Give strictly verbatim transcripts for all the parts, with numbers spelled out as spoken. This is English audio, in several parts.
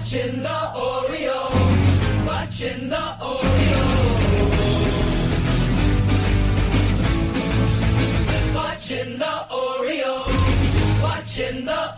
Watching the Orioles, watching the Orioles, watching the Orioles, watching the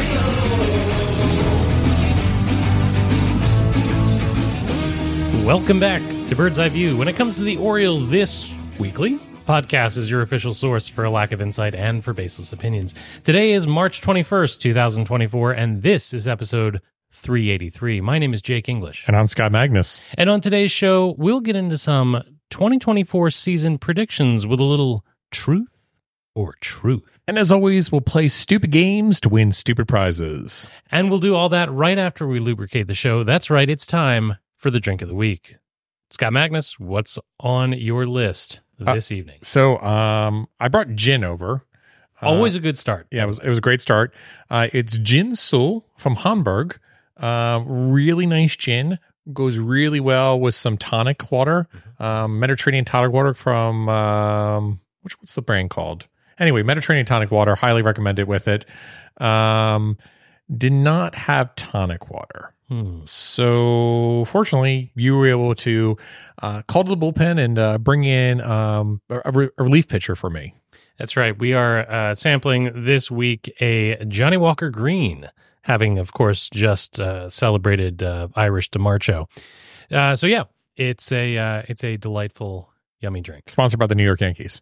Orioles. Welcome back to Bird's Eye View. When it comes to the Orioles, this weekly podcast is your official source for a lack of insight and for baseless opinions. Today is March twenty-first, twenty twenty-four, and this is episode three eighty-three. My name is Jake English. And I'm Scott Magnus. And on today's show, we'll get into some twenty twenty-four season predictions with a little truth or truth. And as always, we'll play stupid games to win stupid prizes. And we'll do all that right after we lubricate the show. That's right, it's time for the drink of the week. Scott Magnus, what's on your list this uh, evening? So um, I brought gin over. Always uh, a good start. Yeah, it was, it was a great start. Uh, it's Gin Sul from Hamburg. Uh, really nice gin. Goes really well with some tonic water. Mm-hmm. Um, Mediterranean tonic water from, um, which what's the brand called? Anyway, Mediterranean tonic water. Highly recommend it with it. Um, did not have tonic water. Hmm. So fortunately, you were able to uh, call to the bullpen and uh, bring in um, a, re- a relief pitcher for me. That's right. We are uh, sampling this week a Johnny Walker Green, having, of course, just uh, celebrated uh, Irish DeMarco. Uh, so yeah, it's a uh, it's a delightful, yummy drink. Sponsored by the New York Yankees.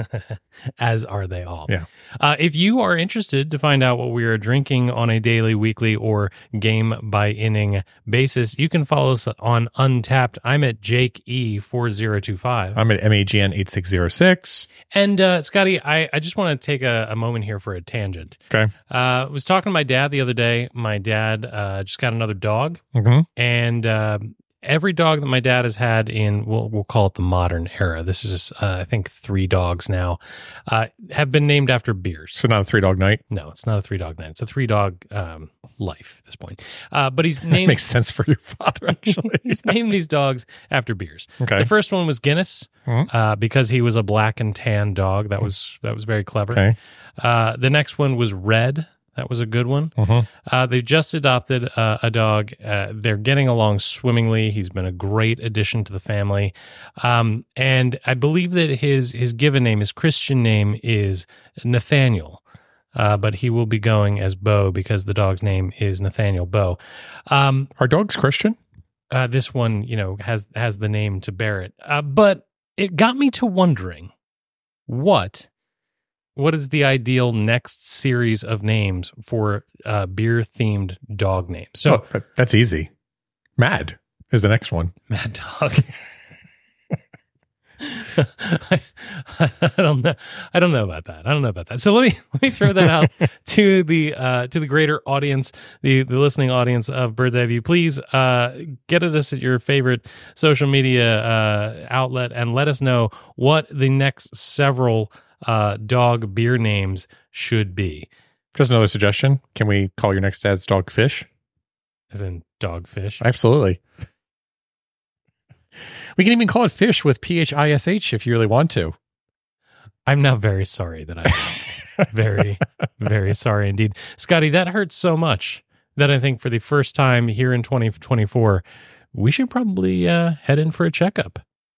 As are they all. Yeah. Uh, if you are interested to find out what we are drinking on a daily, weekly, or game by inning basis, you can follow us on Untapped. I'm at Jake E four zero two five. I'm at M A G N eight six zero six. And uh, Scotty, I, I just want to take a, a moment here for a tangent. Okay. Uh, I was talking to my dad the other day. My dad uh, just got another dog, mm-hmm. and uh, every dog that my dad has had in, we'll, we'll call it the modern era, this is, uh, I think, three dogs now, uh, have been named after beers. So not a three-dog night? No, it's not a three-dog night. It's a three-dog um, life at this point. Uh, but he's named... That makes sense for your father, actually. He's named these dogs after beers. Okay. The first one was Guinness, mm-hmm. uh, because he was a black and tan dog. That was that was very clever. Okay. Uh, the next one was Red. That was a good one. Mm-hmm. Uh, they've just adopted uh, a dog. Uh, they're getting along swimmingly. He's been a great addition to the family. Um, and I believe that his his given name, his Christian name is Nathaniel. Uh, but he will be going as Bo because the dog's name is Nathaniel Bo. Um, Are dogs Christian? Uh, this one, you know, has has the name to bear it. Uh, but it got me to wondering what... What is the ideal next series of names for uh, beer-themed dog names? So oh, that, that's easy. Mad is the next one. Mad Dog. I, I don't know. I don't know about that. I don't know about that. So let me let me throw that out to the uh, to the greater audience, the the listening audience of Bird's Eye View. Please uh, get at us at your favorite social media uh, outlet and let us know what the next several Uh, dog beer names should be. Just another suggestion. Can we call your next dad's dog Fish? As in Dogfish? Absolutely. We can even call it Fish with P H I S H if you really want to. I'm now very sorry that I asked. very, very sorry indeed. Scotty, that hurts so much that I think for the first time here in twenty twenty-four, we should probably uh, head in for a checkup.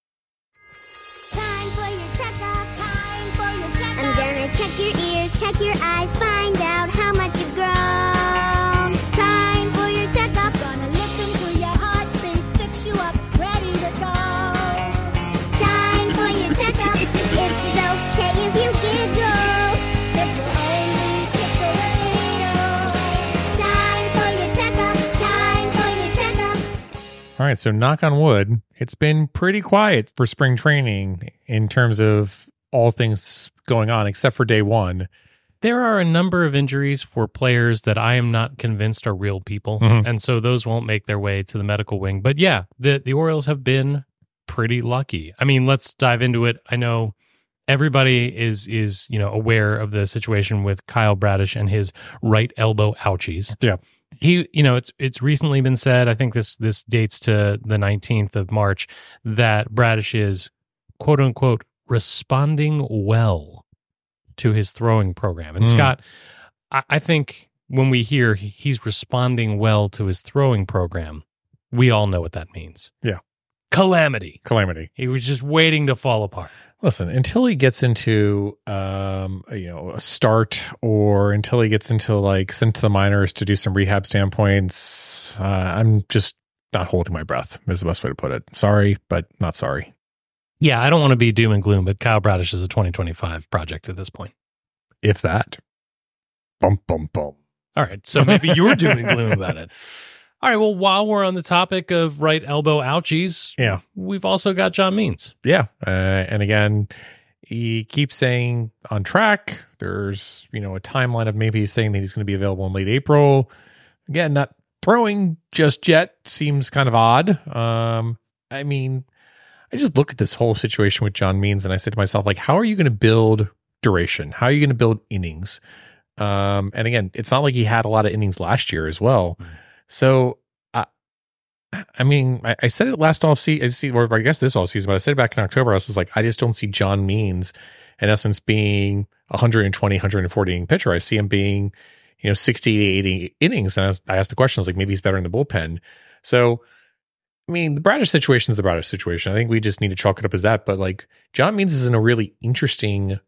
Check your eyes, find out how much you've grown. Time for your checkup. Gonna listen to your heartbeat, fix you up, ready to go. Time for your checkup. It's okay if you giggle. This will only tickle a little. Time for your checkup. Time for your checkup. All right, so knock on wood, it's been pretty quiet for spring training in terms of all things going on, except for day one. There are a number of injuries for players that I am not convinced are real people, mm-hmm. and so those won't make their way to the medical wing. But yeah, the, the Orioles have been pretty lucky. I mean, let's dive into it. I know everybody is, is you know, aware of the situation with Kyle Bradish and his right elbow ouchies. Yeah. He, you know, it's it's recently been said, I think this this dates to the nineteenth of March, that Bradish is, quote unquote, responding well to his throwing program. And mm. Scott, I, I think when we hear he- he's responding well to his throwing program, we all know what that means. Yeah. Calamity. Calamity. He was just waiting to fall apart. Listen, until he gets into, um, you know, a start or until he gets into like sent to the minors to do some rehab standpoints, uh, I'm just not holding my breath is the best way to put it. Sorry, but not sorry. Yeah, I don't want to be doom and gloom, but Kyle Bradish is a twenty twenty-five project at this point. If that. Bum, bum, bum. All right, so maybe you're doom and gloom about it. All right, well, while we're on the topic of right elbow ouchies, Yeah. we've also got John Means. Yeah. Uh, and again, he keeps saying on track. There's, you know, a timeline of maybe he's saying that he's going to be available in late April. Again, not throwing just yet seems kind of odd. Um, I mean, I just look at this whole situation with John Means and I say to myself, like, how are you going to build duration? How are you going to build innings? Um, and again, it's not like he had a lot of innings last year as well. Mm. So, uh, I mean, I, I said it last off season, or I guess this off season, but I said it back in October. I was just like, I just don't see John Means, in essence, being a one twenty, one forty inning pitcher. I see him being, you know, sixty to eighty innings. And I, was, I asked the question, I was like, maybe he's better in the bullpen. So, I mean, the Bradish situation is the Bradish situation. I think we just need to chalk it up as that. But like, John Means is in a really interesting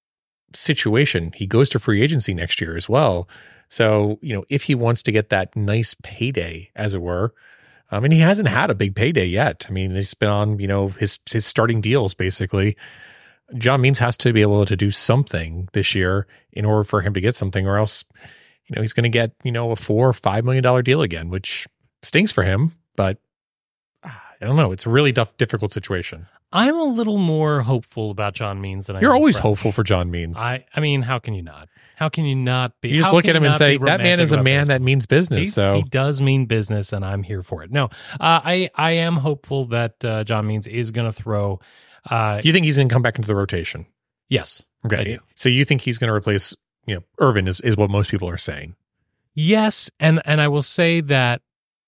situation. He goes to free agency next year as well. So, you know, if he wants to get that nice payday, as it were, I mean, he hasn't had a big payday yet. I mean, he's been on, you know, his his starting deals, basically. John Means has to be able to do something this year in order for him to get something, or else, you know, he's going to get, you know, a four or five million dollar deal again, which stinks for him. But I don't know. It's a really tough, difficult situation. I'm a little more hopeful about John Means than I You're am always Bradish. hopeful for John Means. I, I mean, how can you not? How can you not be? You just how look can at him you and not say, be that man romantic is a about man baseball? that means business. He, so he does mean business, and I'm here for it. No, uh, I I am hopeful that uh, John Means is going to throw. Uh, you think he's going to come back into the rotation? yes. I Okay. do. So you think he's going to replace, you know, Irvin is, is what most people are saying. Yes, and and I will say that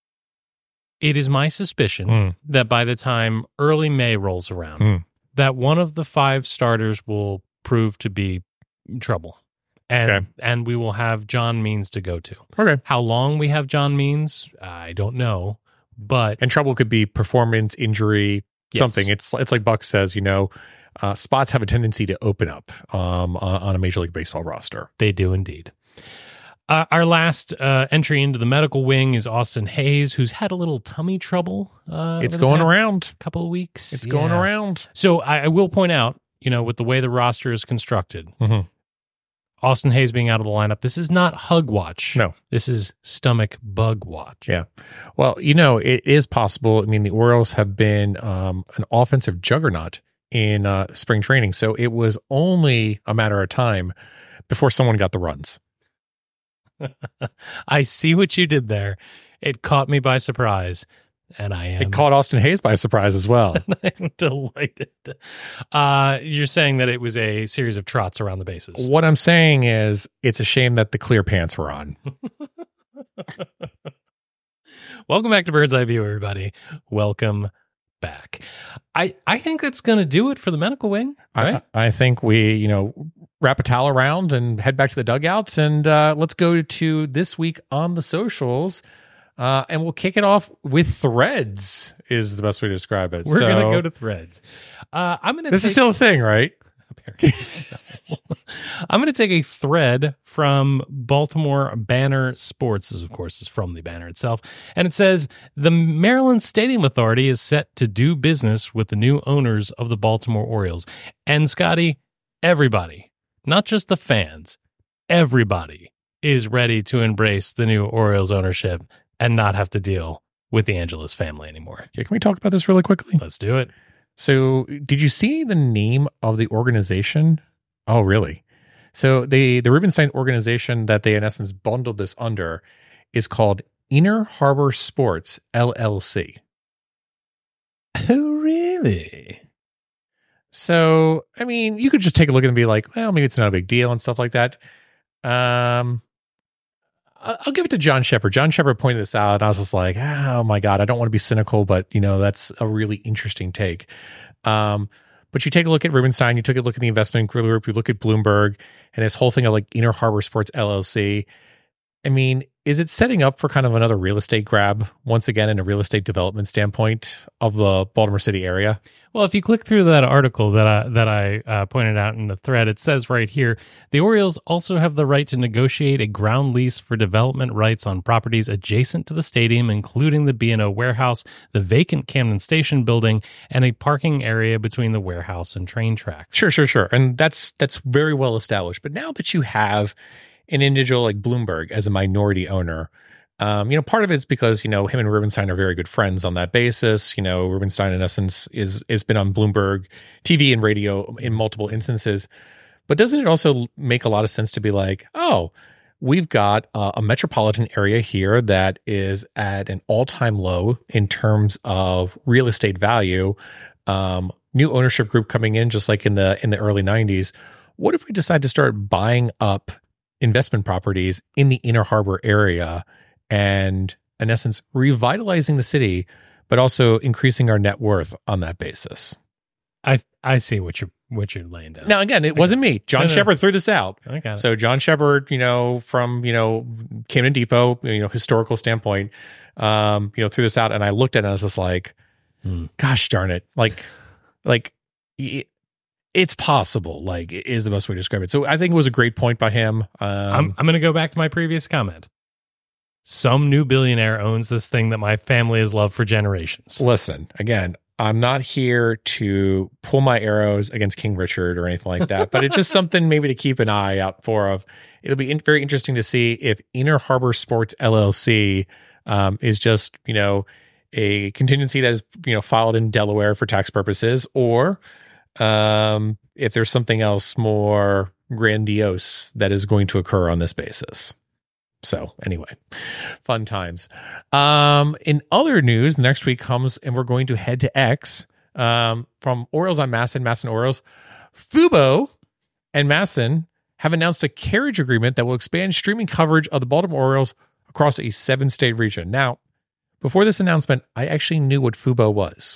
it is my suspicion Mm. that by the time early May rolls around, Mm. that one of the five starters will prove to be trouble. And Okay. and we will have John Means to go to. Okay. How long we have John Means, I don't know, but And trouble could be performance, injury, Yes. something. It's it's like Buck says, you know, uh, spots have a tendency to open up um, on, on a Major League Baseball roster. they do indeed. Uh, our last uh, entry into the medical wing is Austin Hayes, who's had a little tummy trouble. Uh, It's over the going past around. couple of weeks. It's going Yeah. around. So I, I will point out, you know, with the way the roster is constructed, Mhm. Austin Hayes being out of the lineup, this is not hug watch. No. This is stomach bug watch. Yeah. Well, you know, it is possible. I mean, the Orioles have been um, an offensive juggernaut in uh, spring training. So it was only a matter of time before someone got the runs. I see what you did there. It caught me by surprise, and I am It caught Austin Hayes by surprise as well. I'm delighted. Uh, you're saying that it was a series of trots around the bases. What I'm saying is it's a shame that the clear pants were on. Welcome back to Bird's Eye View, everybody. Welcome back. I, I think that's going to do it for the medical wing, right? I, I think we, you know, wrap a towel around and head back to the dugouts, and uh, let's go to this week on the socials. Uh, and we'll kick it off with threads is the best way to describe it. We're So- going to go to threads. Uh, I'm going to This take, is still a thing, right? apparently so. I'm going to take a thread from Baltimore Banner Sports. This, of course, is from the Banner itself. And it says, the Maryland Stadium Authority is set to do business with the new owners of the Baltimore Orioles. And Scotty, everybody, not just the fans, everybody is ready to embrace the new Orioles ownership and not have to deal with the Angeles family anymore. Yeah, can we talk about this really quickly? Let's do it. So, did you see the name of the organization? Oh, really? So, the the Rubenstein organization that they in essence bundled this under is called Inner Harbor Sports L L C. Oh, really? So, I mean, you could just take a look and be like, well, maybe it's not a big deal and stuff like that. Um, I- I'll give it to John Shepard. John Shepard pointed this out, and I was just like, oh my God, I don't want to be cynical, but you know, that's a really interesting take. Um, but you take a look at Rubenstein, you took a look at the investment group, you look at Bloomberg, and this whole thing of like Inner Harbor Sports L L C. I mean, is it setting up for kind of another real estate grab once again in a real estate development standpoint of the Baltimore City area? Well, if you click through that article that I, that I uh, pointed out in the thread, it says right here, the Orioles also have the right to negotiate a ground lease for development rights on properties adjacent to the stadium, including the B and O warehouse, the vacant Camden Station building, and a parking area between the warehouse and train tracks. Sure, sure, sure. And that's that's very well established. But now that you have an individual like Bloomberg as a minority owner, Um, you know, part of it's because, you know, him and Rubenstein are very good friends on that basis. You know, Rubenstein, in essence, is is been on Bloomberg T V and radio in multiple instances. But doesn't it also make a lot of sense to be like, oh, we've got uh, a metropolitan area here that is at an all-time low in terms of real estate value. Um, new ownership group coming in, just like in the in the early nineties. What if we decide to start buying up investment properties in the Inner Harbor area and, in essence, revitalizing the city, but also increasing our net worth on that basis? I I see what you're what you're laying down. Now, again, it wasn't me. John No, no. Shepard threw this out. I got it. So John Shepard, you know, from, you know, Camden Depot, you know, historical standpoint, um, you know, threw this out, and I looked at it and I was just like, Hmm. gosh darn it. Like, like it, it's possible, like, is the best way to describe it. So I think it was a great point by him. Um, I'm I'm going to go back to my previous comment. Some new billionaire owns this thing that my family has loved for generations. Listen, again, I'm not here to pull my arrows against King Richard or anything like that, but it's just something maybe to keep an eye out for. Of it'll be in, very interesting to see if Inner Harbor Sports L L C um, is just, you know, a contingency that is, you know, filed in Delaware for tax purposes, or um, if there's something else more grandiose that is going to occur on this basis. So anyway, fun times. Um, in other news, next week comes and we're going to head to X um, from Orioles on Masson, Masson Orioles. Fubo and Masson have announced a carriage agreement that will expand streaming coverage of the Baltimore Orioles across a seven-state region. Now, before this announcement, I actually knew what Fubo was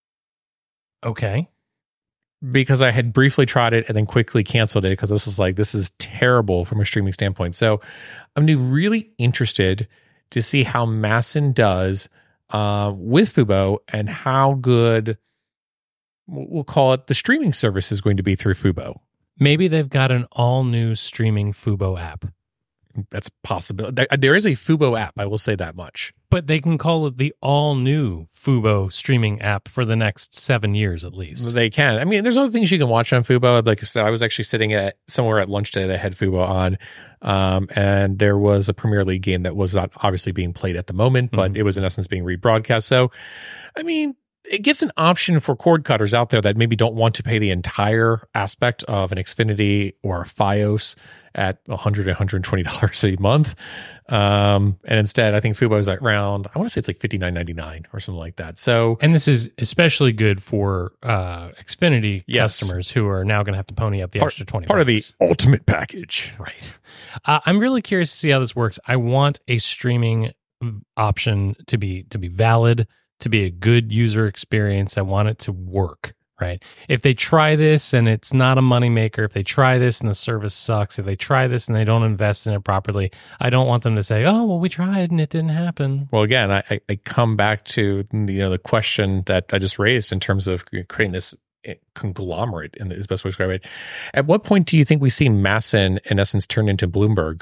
Okay. because I had briefly tried it and then quickly canceled it because this is like, this is terrible from a streaming standpoint. So I'm really interested to see how Masson does uh, with Fubo and how good, we'll call it, the streaming service is going to be through Fubo. Maybe they've got an all-new streaming Fubo app. That's possible. There, there is a Fubo app, I will say that much. But they can call it the all-new Fubo streaming app for the next seven years at least. They can. I mean, there's other things you can watch on Fubo. Like I said, I was actually sitting at somewhere at lunch today that had Fubo on, um, and there was a Premier League game that was not obviously being played at the moment, but Mhm. it was in essence being rebroadcast. So, I mean, it gives an option for cord cutters out there that maybe don't want to pay the entire aspect of an Xfinity or a Fios at one hundred dollars, one hundred twenty dollars a month. Um, and instead, I think Fubo is like around, I want to say it's like fifty-nine ninety-nine or something like that. So, And this is especially good for uh, Xfinity Yes. customers who are now going to have to pony up the part, extra twenty part of the bucks. ultimate package. Right. Uh, I'm really curious to see how this works. I want a streaming option to be to be valid, to be a good user experience. I want it to work, right? If they try this and it's not a moneymaker, if they try this and the service sucks, if they try this and they don't invest in it properly, I don't want them to say, oh, well, we tried and it didn't happen. Well, again, I, I- I come back to, you know, the question that I just raised in terms of creating this conglomerate, and is the best way to describe it. At what point do you think we see Masson, in essence, turn into Bloomberg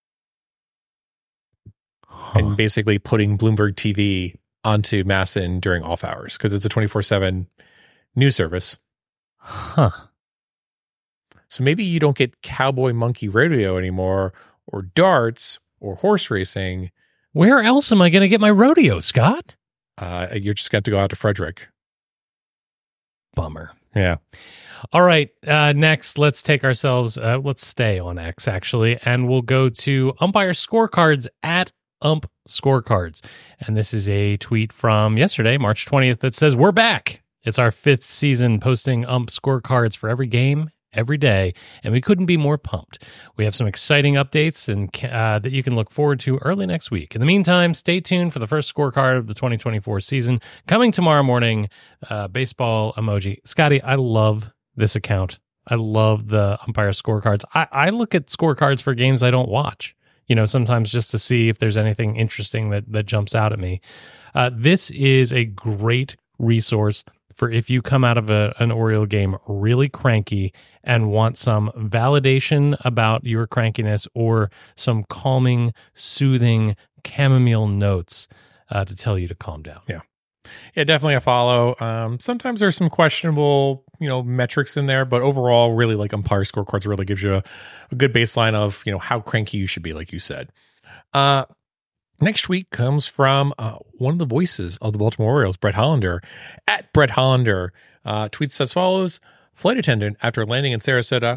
and basically putting Bloomberg T V onto Masson during off hours? Because it's a twenty-four seven news service. Huh. So maybe you don't get Cowboy Monkey Radio anymore, or darts, or horse racing. Where else am I going to get my rodeo, Scott? Uh, you're just got to go out to Frederick. Bummer. Yeah. All right. Uh, next, let's take ourselves, uh, let's stay on X actually, and we'll go to umpire scorecards at ump scorecards. And this is a tweet from yesterday, March twentieth, that says, we're back. It's our fifth season posting ump scorecards for every game, every day, and we couldn't be more pumped. We have some exciting updates and uh, that you can look forward to early next week. In the meantime, stay tuned for the first scorecard of the twenty twenty-four season coming tomorrow morning. Uh, baseball emoji. Scotty, I love this account. I love the umpire scorecards. I, I look at scorecards for games I don't watch. you know, sometimes just to see if there's anything interesting that, that jumps out at me. Uh, this is a great resource for if you come out of a, an Oriole game really cranky and want some validation about your crankiness or some calming, soothing chamomile notes uh, to tell you to calm down. Yeah. Yeah, definitely a follow. Um, sometimes there's some questionable, you know, metrics in there, but overall, really, like umpire scorecards really gives you a, a good baseline of, you know, how cranky you should be, like you said. Uh, next week comes from uh, one of the voices of the Baltimore Orioles, Brett Hollander. At Brett Hollander, uh, tweets as follows: flight attendant after landing in Sarasota.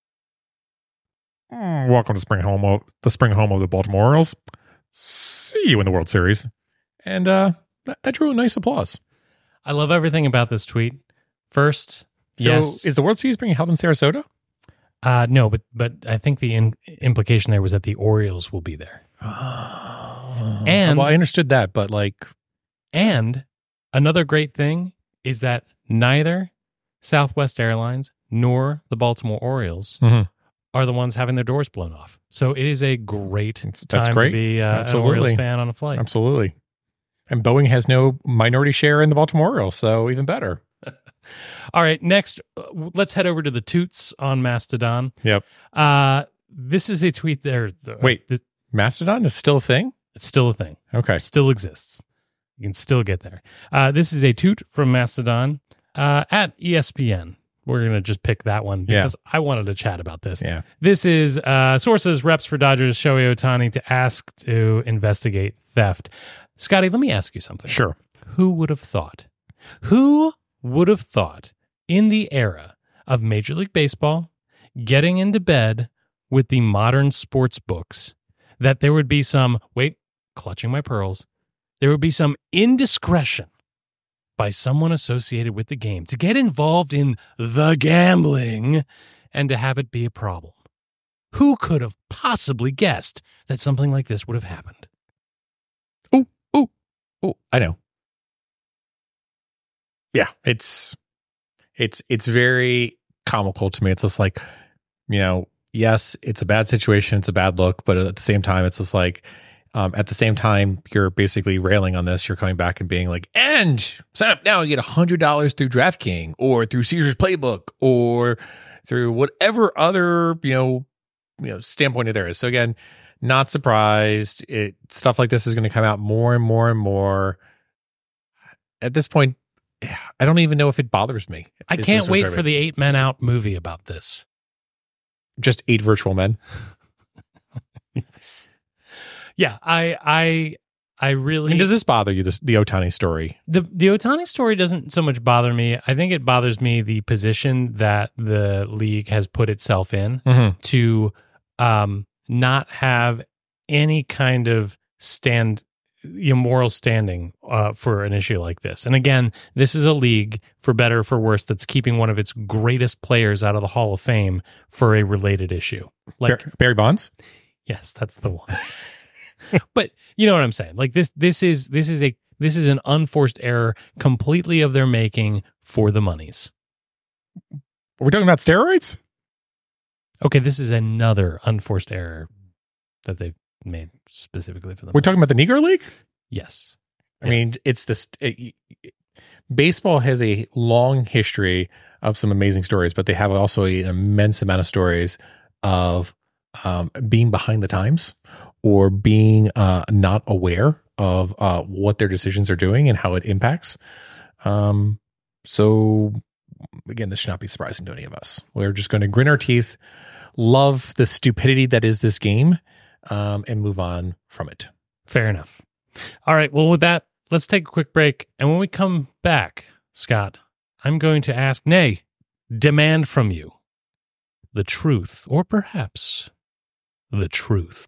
"Mm, Welcome to spring home of the spring home of the Baltimore Orioles. See you in the World Series." And uh, that, that drew a nice applause. I love everything about this tweet. First, So yes. is the World Series being held in Sarasota? Uh, no, but but I think the in, implication there was that the Orioles will be there. And well, I understood that, but like, and another great thing is that neither Southwest Airlines nor the Baltimore Orioles Mhm. are the ones having their doors blown off. So it is a great That's- time that's great. to be uh, an Absolutely. Orioles fan on a flight. absolutely. And Boeing has no minority share in the Baltimore Orioles, so even better. All right, next, uh, let's head over to the Toots on Mastodon. Yep. Uh, this is a tweet there. Wait. This, Mastodon is still a thing? it's still a thing. Okay. Still exists. You can still get there. Uh, this is a toot from Mastodon uh, at E S P N. We're going to just pick that one Yeah. because I wanted to chat about this. Yeah. This is uh, sources reps for Dodgers Shohei Ohtani to ask to investigate theft. Scotty, let me ask you something. Sure. Who would have thought? Who would have thought in the era of Major League Baseball getting into bed with the modern sports books that there would be some, wait, clutching my pearls, there would be some indiscretion by someone associated with the game to get involved in the gambling and to have it be a problem? Who could have possibly guessed that something like this would have happened? Oh, I know. Yeah, it's it's it's very comical to me. It's just like, you know, yes, it's a bad situation, it's a bad look, but at the same time, it's just like, um, at the same time, you're basically railing on this. You're coming back and being like, and sign up now and get a hundred dollars through DraftKings or through Caesar's Playbook or through whatever other, you know, you know, standpoint there is. So again, not surprised. It stuff like this is going to come out more and more and more. At this point, I don't even know if it bothers me. I Is can't this wait reserving? for the Eight Men Out movie about this. Just eight virtual men. Yeah, I, I, I I really. mean, does this bother you? This, the Ohtani story? the the Ohtani story doesn't so much bother me. I think it bothers me the position that the league has put itself in Mm-hmm. to um, not have any kind of stand, you know, moral standing uh, for an issue like this. And again, this is a league, for better or for worse, that's keeping one of its greatest players out of the Hall of Fame for a related issue. Like, Bar- Barry Bonds. yes, that's the one. But you know what I'm saying? Like this, this is this is a this is an unforced error completely of their making for the monies. Are we talking about steroids? Okay, this is another unforced error that they've made specifically for the. We're talking about the Negro League. yes. I mean, it's this. It, baseball has a long history of some amazing stories, but they have also an immense amount of stories of um, being behind the times or being uh, not aware of uh, what their decisions are doing and how it impacts. Um, so, again, this should not be surprising to any of us. We're just going to grin our teeth, love the stupidity that is this game, um, and move on from it. Fair enough. All right. Well, with that, let's take a quick break. And when we come back, Scott, I'm going to ask, nay, demand from you the truth, or perhaps the truth.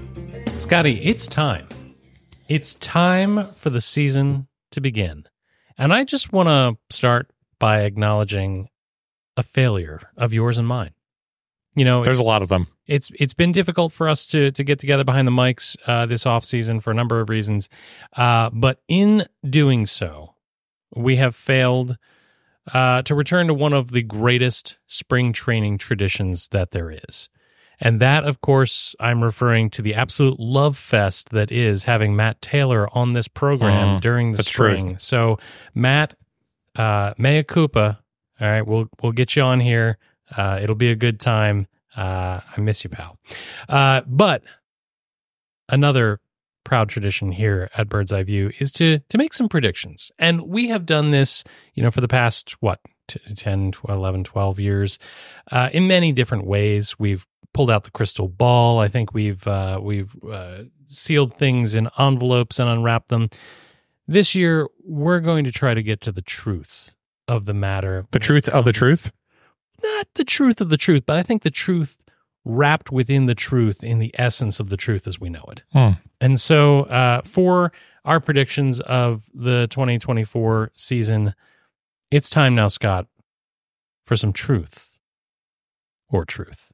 Scotty, it's time. It's time for the season to begin. And I just want to start by acknowledging a failure of yours and mine. You know, There's a lot of them. it's it's been difficult for us to to get together behind the mics uh, this off season for a number of reasons, uh, but in doing so, we have failed uh, to return to one of the greatest spring training traditions that there is, and that, of course, I'm referring to the absolute love fest that is having Matt Taylor on this program Mm, during the that's spring. truth. So, Matt, uh, mea culpa. All right, we'll we'll get you on here. Uh, it'll be a good time. Uh, I miss you, pal. Uh, but another proud tradition here at Bird's Eye View is to to make some predictions. And we have done this, you know, for the past, what, t- ten, twelve, eleven, twelve years uh, in many different ways. We've pulled out the crystal ball. I think we've, uh, we've uh, sealed things in envelopes and unwrapped them. This year, we're going to try to get to the truth of the matter. The truth of the truth? Not the truth of the truth, but I think the truth wrapped within the truth in the essence of the truth as we know it. Hmm. And so uh, for our predictions of the twenty twenty-four season, it's time now, Scott, for some truth or truth.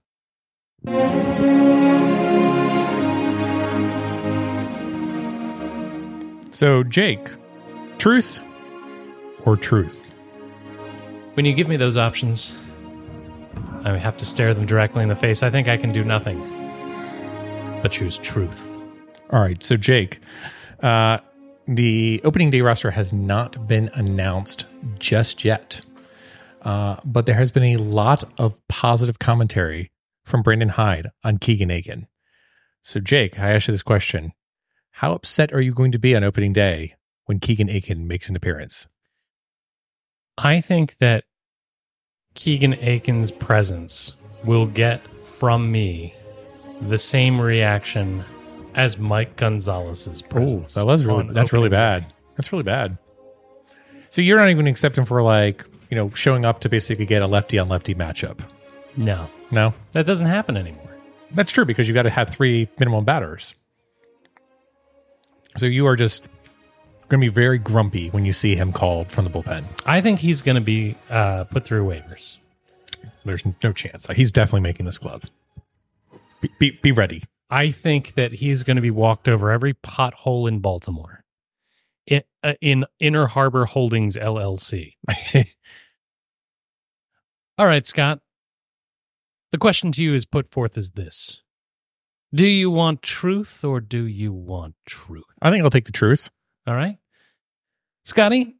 So, Jake, truth or truth? When you give me those options, I have to stare them directly in the face. I think I can do nothing but choose truth. All right. So, Jake, uh, the opening day roster has not been announced just yet. Uh, but there has been a lot of positive commentary from Brandon Hyde on Keegan Aiken. So, Jake, I asked you this question. How upset are you going to be on opening day when Keegan Aiken makes an appearance? I think that Keegan Aiken's presence will get from me the same reaction as Mike Gonzalez's presence. that was really on that's really opening day. bad. That's really bad. So you're not even accepting for like, you know, showing up to basically get a lefty on lefty matchup. No, No, that doesn't happen anymore. that's true because you got to have three minimum batters. So you are just going to be very grumpy when you see him called from the bullpen. I think he's going to be uh, put through waivers. There's no chance. He's definitely making this club. Be, be, be ready. I think that he's going to be walked over every pothole in Baltimore. In, uh, in Inner Harbor Holdings, L L C. All right, Scott. The question to you is put forth as this. Do you want truth or do you want truth? I think I'll take the truth. All right. Scotty,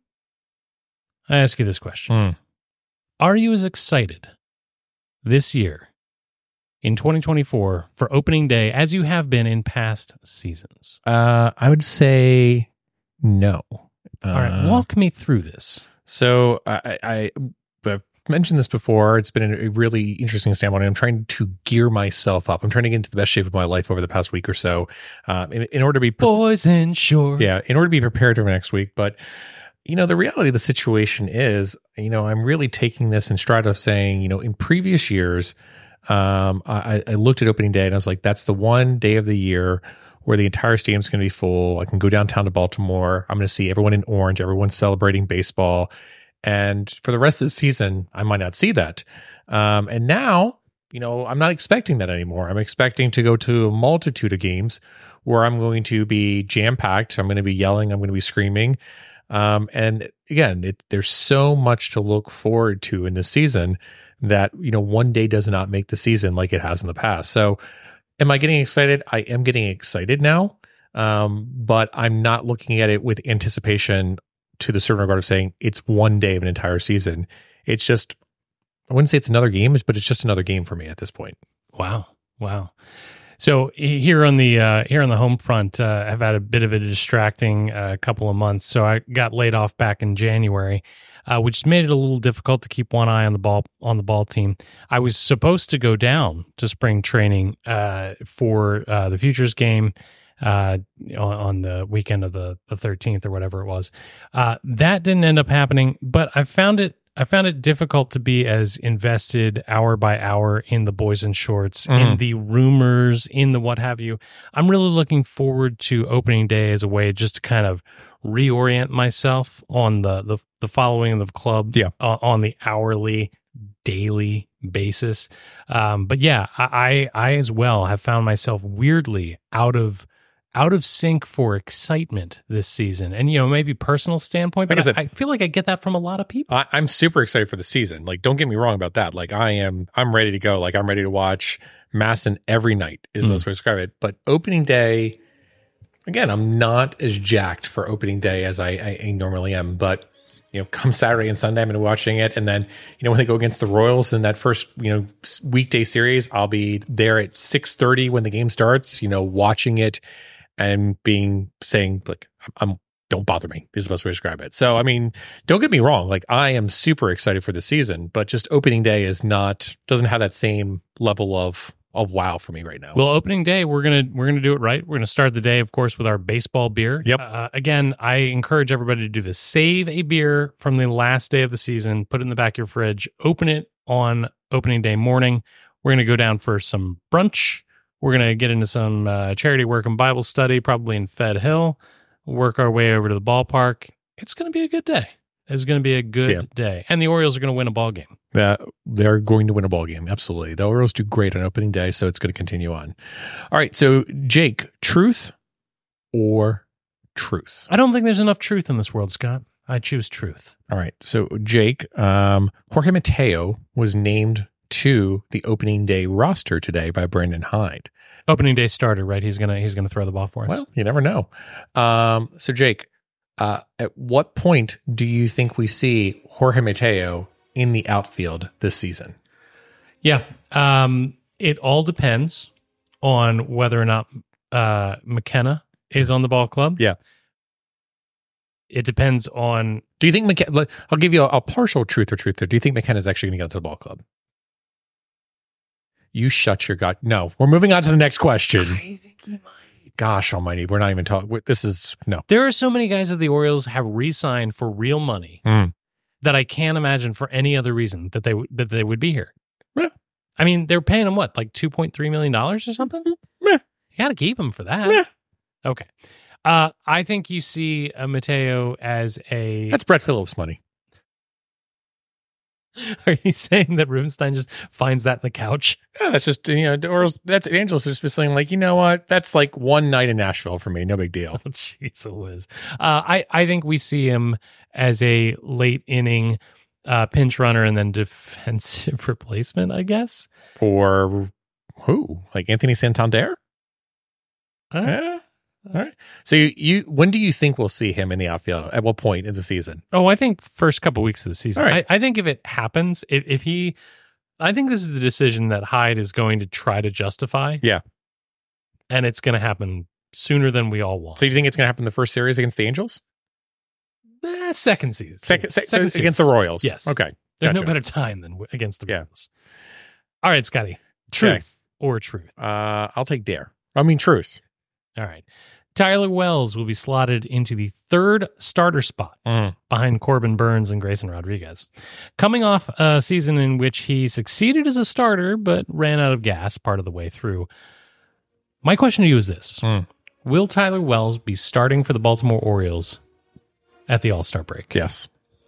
I ask you this question. Mm. Are you as excited this year in twenty twenty-four for opening day as you have been in past seasons? Uh, I would say no. All right. Walk me through this. So I, I, I've mentioned this before. It's been a really interesting standpoint. I'm trying to gear myself up. I'm trying to get into the best shape of my life over the past week or so, um, in, in order to be pre- Boys in shore. yeah, in order to be prepared for next week. But you know, the reality of the situation is, you know, I'm really taking this in stride of saying, you know, in previous years, um, I, I looked at opening day and I was like, that's the one day of the year where the entire stadium's going to be full. I can go downtown to Baltimore. I'm going to see everyone in orange. Everyone's celebrating baseball. And for the rest of the season, I might not see that. Um, and now, you know, I'm not expecting that anymore. I'm expecting to go to a multitude of games where I'm going to be jam-packed. I'm going to be yelling. I'm going to be screaming. Um, and again, it, there's so much to look forward to in this season that, you know, one day does not make the season like it has in the past. So am I getting excited? I am getting excited now. Um, but I'm not looking at it with anticipation to the certain regard of saying it's one day of an entire season. It's just, I wouldn't say it's another game, but it's just another game for me at this point. Wow. Wow. So here on the uh, here on the home front, uh, I've had a bit of a distracting uh, couple of months. So I got laid off back in January, uh, which made it a little difficult to keep one eye on the ball on the ball team. I was supposed to go down to spring training uh, for uh, the Futures game uh, on the weekend of the, the thirteenth or whatever it was. Uh, that didn't end up happening, but I found it. I found it difficult to be as invested hour by hour in the boys in shorts, Mm. in the rumors, in the what have you. I'm really looking forward to opening day as a way just to kind of reorient myself on the the, the following of the club Yeah. uh, on the hourly, daily basis. Um, but yeah, I, I I as well have found myself weirdly out of out of sync for excitement this season. And, you know, maybe personal standpoint, but Like I said- I, I feel like I get that from a lot of people. I, I'm super excited for the season. Like, don't get me wrong about that. Like, I am, I'm ready to go. Like, I'm ready to watch Masson every night is Mm. the best way to describe it. But opening day, again, I'm not as jacked for opening day as I, I, I normally am. But, you know, come Saturday and Sunday, I'm going to be watching it. And then, you know, when they go against the Royals in that first, you know, s- weekday series, I'll be there at six thirty when the game starts, you know, watching it and being saying, like, I'm, don't bother me is the best way to describe it. So, I mean, don't get me wrong. Like, I am super excited for the season, but just opening day is not, doesn't have that same level of, of wow for me right now. Well, opening day, we're gonna we're gonna do it right. We're gonna start the day, of course, with our baseball beer. Yep. Uh, again, I encourage everybody to do this. Save a beer from the last day of the season. Put it in the back of your fridge. Open it on opening day morning. We're gonna go down for some brunch. We're gonna get into some uh, charity work and Bible study, probably in Fed Hill. Work our way over to the ballpark. It's gonna be a good day. It's gonna be a good Yeah. day, and the Orioles are gonna win a ball game. Uh, they're going to win a ball game. Absolutely. The Orioles do great on opening day, so it's going to continue on. All right. So, Jake, truth or truth? I don't think there's enough truth in this world, Scott. I choose truth. All right. So, Jake, um, Jorge Mateo was named to the opening day roster today by Brandon Hyde. Opening day starter, right? He's gonna he's gonna throw the ball for us. Well, you never know. Um, so, Jake, uh, at what point do you think we see Jorge Mateo in the outfield this season? Yeah. Um, it all depends on whether or not uh, McKenna is on the ball club. Yeah. It depends on. Do you think McKenna, I'll give you a, a partial truth or truth there. Do you think McKenna's actually going to get onto the ball club? You shut your god. No, we're moving on to the next question. I think he might. Gosh almighty. We're not even talking. This is, no. There are so many guys that the Orioles have re-signed for real money Mm. that I can't imagine for any other reason that they w- that they would be here. Yeah. I mean, they're paying them what, like two point three million dollars or something? Meh. You got to keep them for that. Meh. Okay. Uh, I think you see a Mateo as a. That's Brett Phillips money. Are you saying that Rubenstein just finds that in the couch? Yeah, that's just, you know, or that's Angelos just saying, like, you know what? That's like one night in Nashville for me. No big deal. Oh, jeez, Liz. Uh, I, I think we see him as a late inning uh, pinch runner and then defensive replacement, I guess. For who? Like Anthony Santander? Uh, Yeah. All right. So you, you, when do you think we'll see him in the outfield? At what point in the season? Oh, I think first couple weeks of the season. All right. I, I think if it happens, if, if he, I think this is a decision that Hyde is going to try to justify. Yeah. And it's going to happen sooner than we all want. So you think it's going to happen in the first series against the Angels? Eh, second season. Second, se- so Second it's against the series. Royals. Yes. Okay. There's no Gotcha. better time than w- against the Yeah. Royals. All right, Scotty. Truth or truth? Uh, I'll take dare. I mean, truth. All right. Tyler Wells will be slotted into the third starter spot Mm. behind Corbin Burns and Grayson Rodriguez. Coming off a season in which he succeeded as a starter but ran out of gas part of the way through. My question to you is this. Mm. Will Tyler Wells be starting for the Baltimore Orioles at the All-Star break? Yes.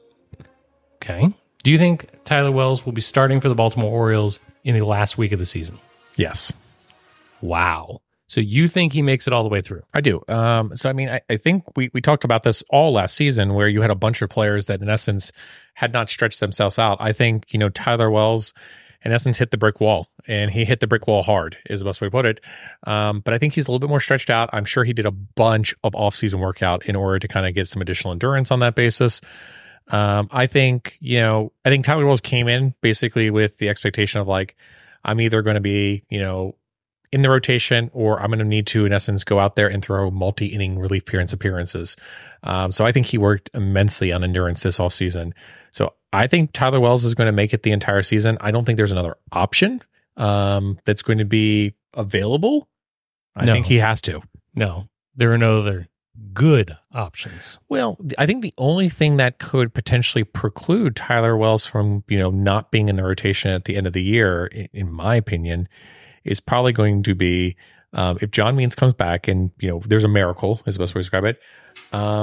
Okay. Do you think Tyler Wells will be starting for the Baltimore Orioles in the last week of the season? Yes. Wow. So you think he makes it all the way through? I do. Um, so, I mean, I, I think we, we talked about this all last season where you had a bunch of players that, in essence, had not stretched themselves out. I think, you know, Tyler Wells, in essence, hit the brick wall, and he hit the brick wall hard, is the best way to put it. Um, but I think he's a little bit more stretched out. I'm sure he did a bunch of off-season workout in order to kind of get some additional endurance on that basis. Um, I think, you know, I think Tyler Wells came in basically with the expectation of like, I'm either going to be, you know, in the rotation, or I'm going to need to, in essence, go out there and throw multi-inning relief appearance appearances. Um, so I think he worked immensely on endurance this all season. So I think Tyler Wells is going to make it the entire season. I don't think there's another option um, that's going to be available. I No. think he has to. No, there are no other good options. Well, I think the only thing that could potentially preclude Tyler Wells from, you know, not being in the rotation at the end of the year, in, in my opinion, is probably going to be um, if John Means comes back and, you know, there's a miracle, is the best way to describe it. Um,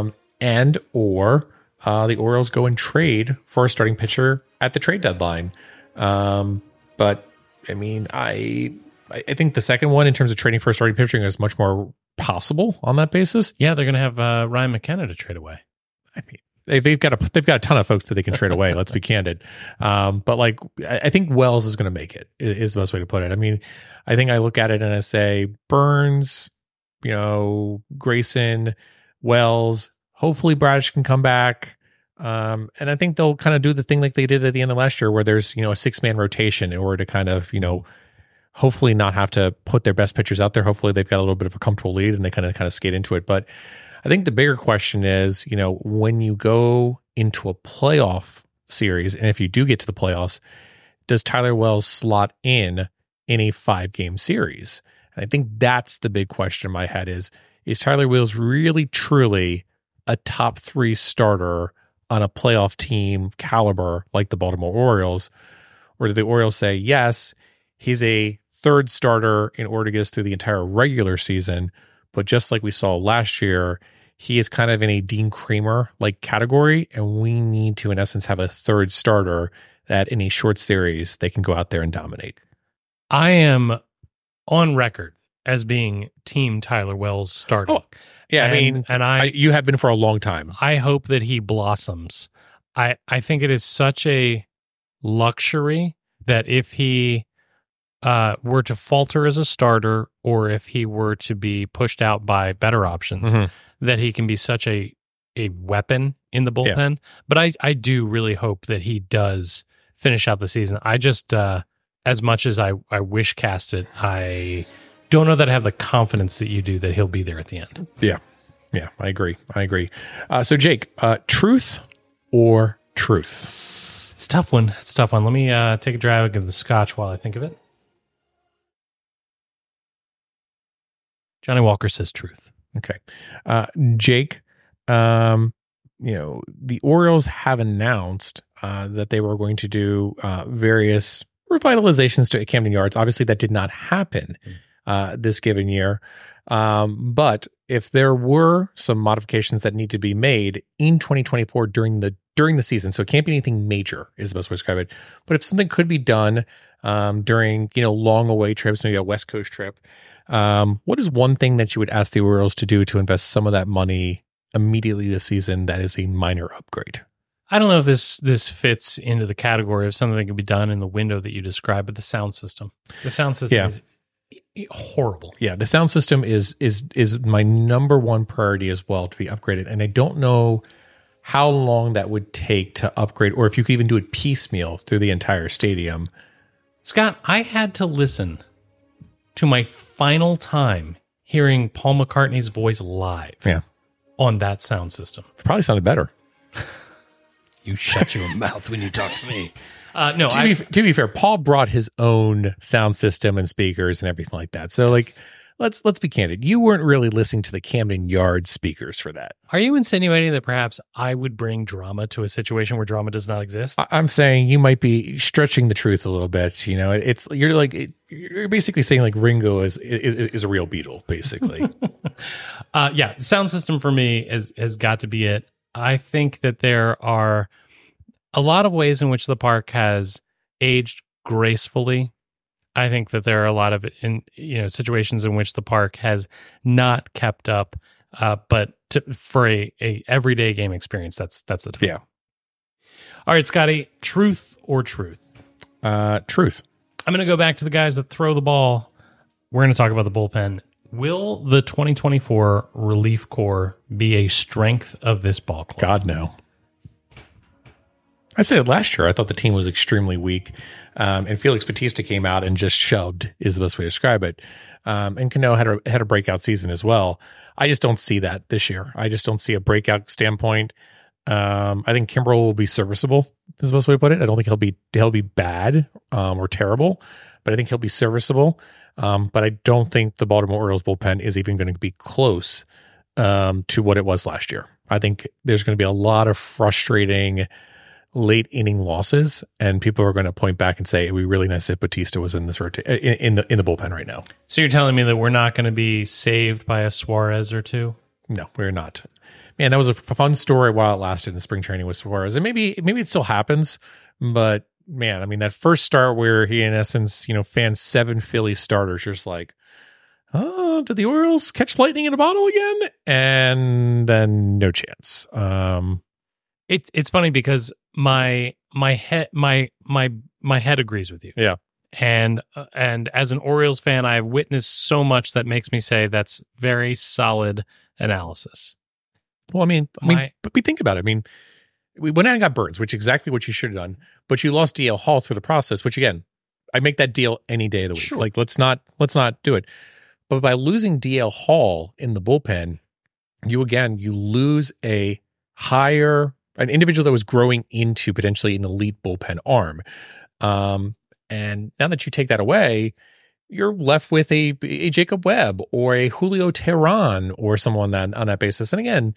and or uh, the Orioles go and trade for a starting pitcher at the trade deadline. Um, but I mean, I I think the second one in terms of trading for a starting pitcher is much more possible on that basis. Yeah, they're going to have uh, Ryan McKenna to trade away. I mean, they- they've got a they've got a ton of folks that they can trade away. Let's be candid. Um, but like, I I think Wells is going to make it. i- Is the best way to put it. I mean, I think I look at it and I say Burns, you know, Grayson, Wells. Hopefully, Bradish can come back. Um, and I think they'll kind of do the thing like they did at the end of last year, where there's, you know, a six man rotation in order to kind of, you know, hopefully not have to put their best pitchers out there. Hopefully they've got a little bit of a comfortable lead and they kind of kind of skate into it. But I think the bigger question is, you know, when you go into a playoff series, and if you do get to the playoffs, does Tyler Wells slot in in a five game series? And I think that's the big question in my head is, is Tyler Wells really truly a top three starter on a playoff team caliber like the Baltimore Orioles? Or do the Orioles say, yes, he's a third starter in order to get us through the entire regular season, but just like we saw last year, he is kind of in a Dean Kramer like category, and we need to, in essence, have a third starter that in a short series they can go out there and dominate. I am on record as being team Tyler Wells starting. Oh, yeah, And- I mean, and I- I you have been for a long time. I hope that he blossoms. I, I think it is such a luxury that if he uh, were to falter as a starter, or if he were to be pushed out by better options, Mhm. that he can be such a a weapon in the bullpen. But I, I do really hope that he does finish out the season. I just, uh, as much as I, I wish cast it, I don't know that I have the confidence that you do that he'll be there at the end. Yeah, yeah, I agree. I agree. Uh, so, Jake, uh, truth or truth? It's a tough one. It's a tough one. Let me uh, take a drag of the scotch while I think of it. Johnny Walker says truth. Okay. Uh, Jake, um, you know, the Orioles have announced uh, that they were going to do uh, various revitalizations to Camden Yards. Obviously, that did not happen uh, this given year. Um, but if there were some modifications that need to be made in twenty twenty-four during the during the season, so it can't be anything major is the best way to describe it. But if something could be done um, during, you know, long away trips, maybe a West Coast trip, um, what is one thing that you would ask the Orioles to do to invest some of that money immediately this season that is a minor upgrade? I don't know if this this fits into the category of something that can be done in the window that you described, but the sound system. The sound system Yeah. is horrible. Yeah, the sound system is is is my number one priority as well to be upgraded, and I don't know how long that would take to upgrade, or if you could even do it piecemeal through the entire stadium. Scott, I had to listen to my final time hearing Paul McCartney's voice live Yeah, on that sound system. it probably sounded better. You shut your mouth when you talk to me. Uh, no, To I, be to be fair, Paul brought his own sound system and speakers and everything like that. So, like, let's let's be candid. You weren't really listening to the Camden Yards speakers for that. are you insinuating that perhaps I would bring drama to a situation where drama does not exist? I- I'm saying you might be stretching the truth a little bit. You know, it's you're like it, you're basically saying like Ringo is is, is a real Beatle, basically. Uh, yeah, the sound system for me has has got to be it. I think that there are a lot of ways in which the park has aged gracefully. I think that there are a lot of in you know situations in which the park has not kept up. Uh, but to, for a, a everyday game experience, that's that's the Yeah. All right, Scotty, truth or truth? Uh, truth. I'm going to go back to the guys that throw the ball. We're going to talk about the bullpen. Will the twenty twenty-four relief corps be a strength of this ball club? God, no. I said it last year. I thought the team was extremely weak. Um, and Felix Bautista came out and just shoved, is the best way to describe it. Um, and Cano had a, had a breakout season as well. I just don't see that this year. I just don't see a breakout standpoint. Um, I think Kimbrel will be serviceable, is the best way to put it. I don't think he'll be he'll be bad um, or terrible, but I think he'll be serviceable. Um, but I don't think the Baltimore Orioles bullpen is even going to be close um, to what it was last year. I think there's going to be a lot of frustrating late inning losses, and people are going to point back and say, "It would be really nice if Bautista was in this rota- in, in the in the bullpen right now." So you're telling me that we're not going to be saved by a Suarez or two? No, we're not, man, that was a fun story while it lasted in spring training with Suarez. And maybe maybe it still happens, but man, I mean, that first start where he, in essence, you know, fans seven Philly starters, you're just like, oh, did the Orioles catch lightning in a bottle again? And then no chance. Um, It, it's funny because my my head my my my head agrees with you. Yeah. And uh, and as an Orioles fan, I've witnessed so much that makes me say that's very solid analysis. Well, I mean, I mean, My- but we think about it. I mean, we went out and got Burns, which is exactly what you should have done. But you lost D L Hall through the process, which again, I make that deal any day of the week. Sure. Like, let's not let's not do it. But by losing D L Hall in the bullpen, you again you lose a higher an individual that was growing into potentially an elite bullpen arm. Um, and now that you take that away, you're left with a, a Jacob Webb or a Julio Teheran or someone on that on that basis. And again,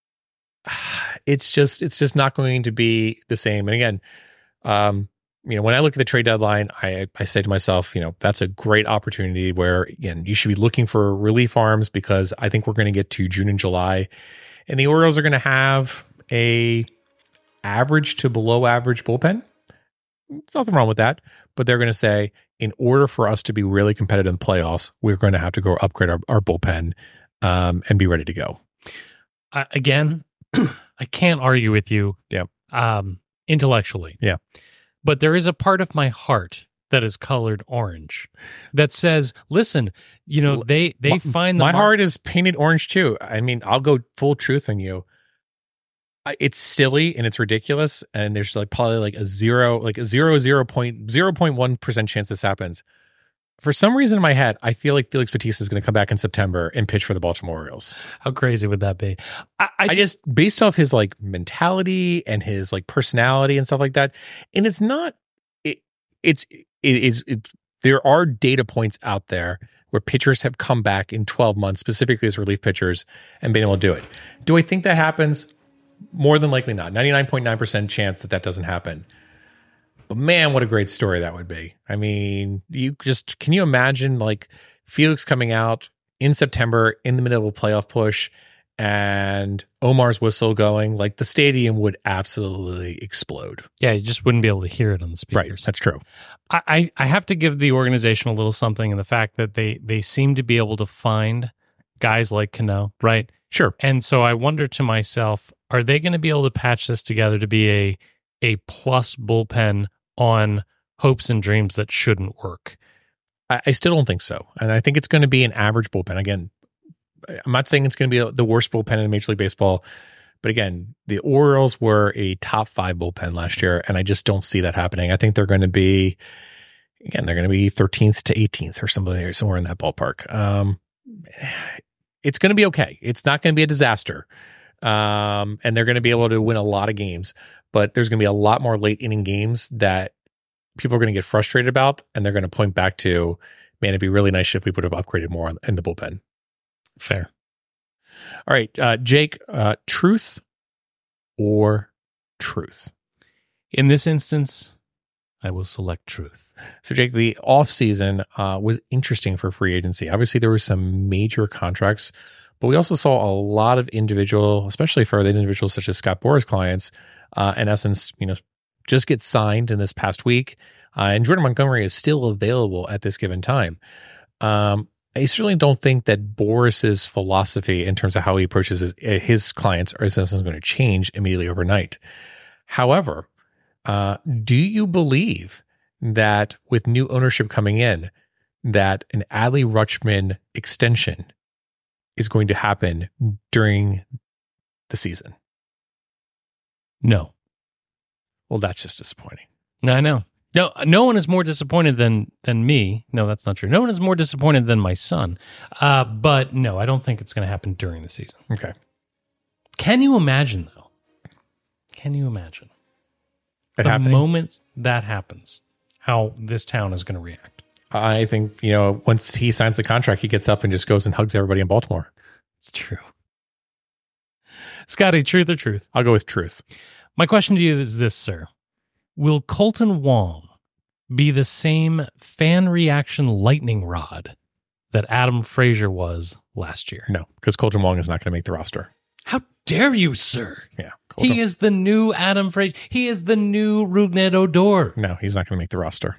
it's just it's just not going to be the same. And again, um, you know, when I look at the trade deadline, I I say to myself, you know, that's a great opportunity where again you should be looking for relief arms because I think we're going to get to June and July, and the Orioles are going to have a average to below average bullpen. There's nothing wrong with that, but they're going to say, in order for us to be really competitive in the playoffs, we're going to have to go upgrade our, our bullpen um, and be ready to go. I, again, I can't argue with you. Yeah. Um, intellectually. Yeah. But there is a part of my heart that is colored orange that says, listen, you know, they they my, find the my mar- heart is painted orange too. I mean, I'll go full truth on you. I- It's silly and it's ridiculous, and there's like probably like a zero, like a zero zero point zero point one percent chance this happens. For some reason in my head, I feel like Felix Bautista is going to come back in September and pitch for the Baltimore Orioles. How crazy would that be? I, I, I just based off his like mentality and his like personality and stuff like that. And it's not it it's it is it, there are data points out there where pitchers have come back in twelve months, specifically as relief pitchers, and been able to do it. Do I think that happens? More than likely not. ninety-nine point nine percent chance that that doesn't happen. But man, what a great story that would be. I mean, you just can you imagine like Felix coming out in September in the middle of a playoff push and Omar's whistle going, like the stadium would absolutely explode. yeah, you just wouldn't be able to hear it on the Right. speakers. That's true. I, I I have to give the organization a little something in the fact that they they seem to be able to find guys like Cano, right? Sure. And so I wonder to myself, are they going to be able to patch this together to be a a plus bullpen on hopes and dreams that shouldn't work? I, I still don't think so. And I think it's going to be an average bullpen. Again, I'm not saying it's going to be the worst bullpen in Major League Baseball, but again, the Orioles were a top five bullpen last year, and I just don't see that happening. I think they're going to be, again, they're going to be thirteenth to eighteenth or somewhere, somewhere in that ballpark. Um, it's going to be okay. It's not going to be a disaster. Um, and they're going to be able to win a lot of games, but there's going to be a lot more late inning games that people are going to get frustrated about, and they're going to point back to, man, it'd be really nice if we would have upgraded more on, in the bullpen. Fair. All right, uh, Jake, uh, truth or truth? In this instance, I will select truth. So, Jake, the offseason uh, was interesting for free agency. Obviously, there were some major contracts, but we also saw a lot of individual, especially for the individuals such as Scott Boras clients, uh, in essence, you know, just get signed in this past week. Uh, and Jordan Montgomery is still available at this given time. Um, I certainly don't think that Boras's philosophy in terms of how he approaches his, his clients or his is going to change immediately overnight. However, uh, do you believe that with new ownership coming in, that an Adley Rutschman extension is going to happen during the season? No. Well, that's just disappointing. No, I know. No, no one is more disappointed than than me. No, that's not true. No one is more disappointed than my son. Uh, but no, I don't think it's going to happen during the season. Okay. Can you imagine, though? Can you imagine It the happening? moment that happens, how this town is going to react? I think, you know, once he signs the contract, he gets up and just goes and hugs everybody in Baltimore. It's true. Scotty, truth or truth? I'll go with truth. My question to you is this, sir. Will Colton Wong be the same fan reaction lightning rod that Adam Frazier was last year? No, because Colton Wong is not going to make the roster. How dare you, sir? Yeah. Cool. He is the new Adam Frazier. He is the new Rugnet Odor. No, he's not going to make the roster.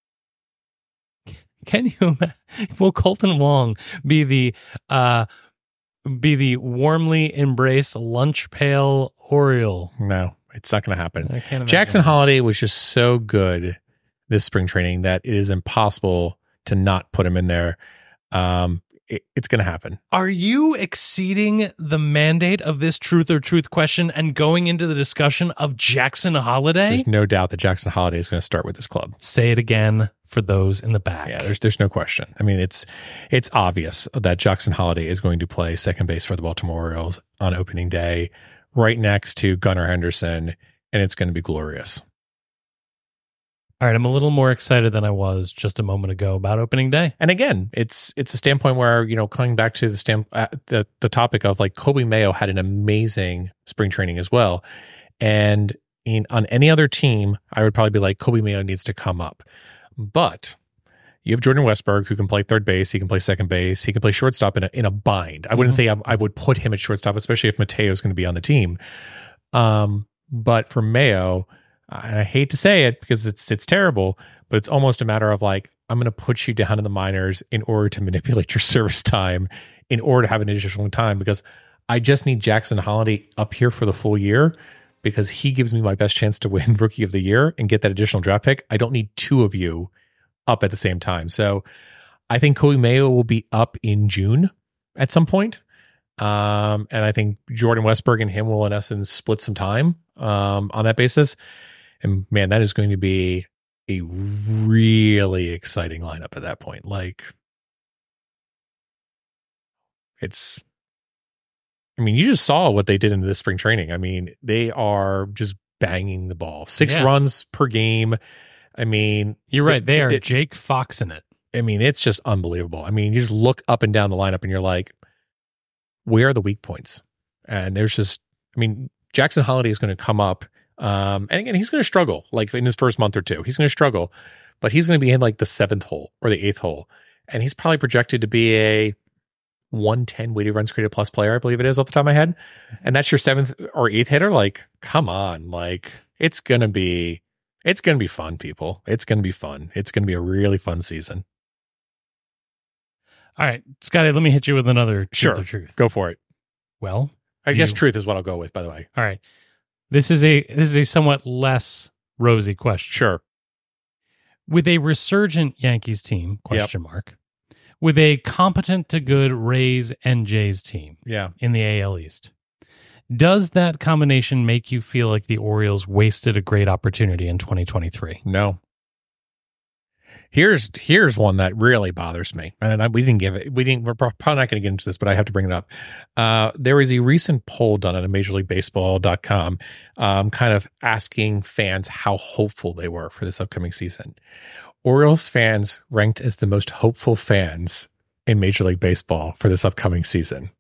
Can you imagine? Will Colton Wong be the uh, be the warmly embraced lunch pail Oriole? No, it's not going to happen. I can't imagine. Jackson Holiday was just so good this spring training that it is impossible to not put him in there. Um, it, it's going to happen. Are you exceeding the mandate of this truth or truth question and going into the discussion of Jackson Holiday? There's no doubt that Jackson Holiday is going to start with this club. Say it again for those in the back. Yeah, there's there's no question. I mean, it's it's obvious that Jackson Holiday is going to play second base for the Baltimore Orioles on opening day, right next to Gunnar Henderson, and it's going to be glorious. All right, I'm a little more excited than I was just a moment ago about opening day. And again, it's it's a standpoint where, you know, coming back to the stamp uh, the the topic of like Kobe Mayo had an amazing spring training as well, and in on any other team, I would probably be like Kobe Mayo needs to come up, but you have Jordan Westberg who can play third base, he can play second base, he can play shortstop in a in a bind. I wouldn't Mm-hmm. say I, I would put him at shortstop, especially if Mateo is going to be on the team. Um, but for Mayo, I hate to say it because it's it's terrible, but it's almost a matter of like, I'm going to put you down in the minors in order to manipulate your service time, in order to have an additional time, because I just need Jackson Holiday up here for the full year because he gives me my best chance to win Rookie of the Year and get that additional draft pick. I don't need two of you up at the same time. So I think Kobe Mayo will be up in June at some point. Um, and I think Jordan Westberg and him will, in essence, split some time um, on that basis. And man, that is going to be a really exciting lineup at that point. Like, it's, I mean, you just saw what they did in this spring training. I mean, they are just banging the ball. Six Yeah. runs per game. I mean, You're right. They are it- Jake Fox in it. I mean, it's just unbelievable. I mean, you just look up and down the lineup and you're like, where are the weak points? And there's just, I mean, Jackson Holiday is going to come up. Um, and again, he's going to struggle like in his first month or two. He's going to struggle, but he's going to be in like the seventh hole or the eighth hole. And he's probably projected to be a one ten weighted runs created plus player, I believe it is off the top of my head. And that's your seventh or eighth hitter. Like, come on. Like, it's going to be, it's going to be fun, people. It's going to be fun. It's going to be a really fun season. All right, Scotty, let me hit you with another truth Sure. or truth. Go for it. Well, I Do guess you- truth is what I'll go with, by the way. all right. This is a this is a somewhat less rosy question. Sure. With a resurgent Yankees team, question mark, with a competent to good Rays and Jays team Yeah. in the A L East, does that combination make you feel like the Orioles wasted a great opportunity in twenty twenty-three? No. Here's here's one that really bothers me, and I, we didn't give it. We didn't. We're probably not going to get into this, but I have to bring it up. Uh, there was a recent poll done on Major League Baseball dot com, um, kind of asking fans how hopeful they were for this upcoming season. Orioles fans ranked as the most hopeful fans in Major League Baseball for this upcoming season,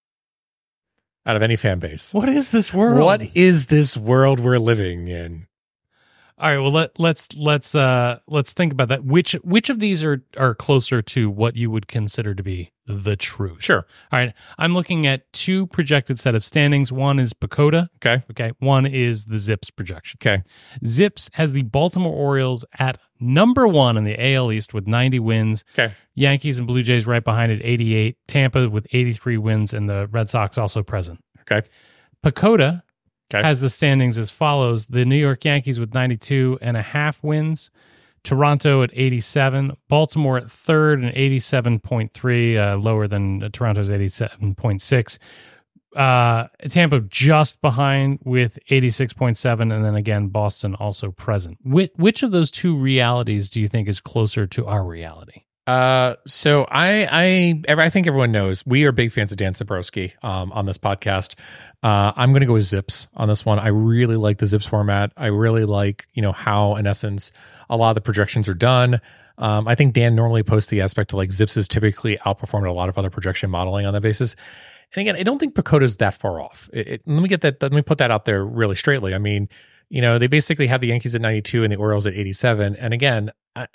out of any fan base. What is this world? What is this world we're living in? All right, well let let's let's uh let's think about that. Which which of these are are closer to what you would consider to be the truth? Sure. All right, I'm looking at two projected set of standings. One is Pacoda. Okay. Okay. One is the Zips projection. Okay. Zips has the Baltimore Orioles at number one in the A L East with ninety wins. Okay. Yankees and Blue Jays right behind it, eighty-eight. Tampa with eighty-three wins, and the Red Sox also present. Okay. Pacoda Okay. has the standings as follows: the New York Yankees with ninety-two and a half wins, Toronto at eighty-seven, Baltimore at third and eighty-seven point three, uh, lower than uh, Toronto's eighty-seven point six. Uh, Tampa just behind with eighty-six point seven, and then again Boston also present. Which, which of those two realities do you think is closer to our reality? Uh, so I, I, I think everyone knows we are big fans of Dan Zabrowski, um, on this podcast. Uh, I'm going to go with Zips on this one. I really like the Zips format. I really like, you know, how in essence, a lot of the projections are done. Um, I think Dan normally posts the aspect of like Zips is typically outperformed a lot of other projection modeling on that basis. And again, I don't think Pacoda's that far off. It, it, let me get that, let me put that out there really straightly. I mean, you know, they basically have the Yankees at ninety-two and the Orioles at eighty-seven. And again, I,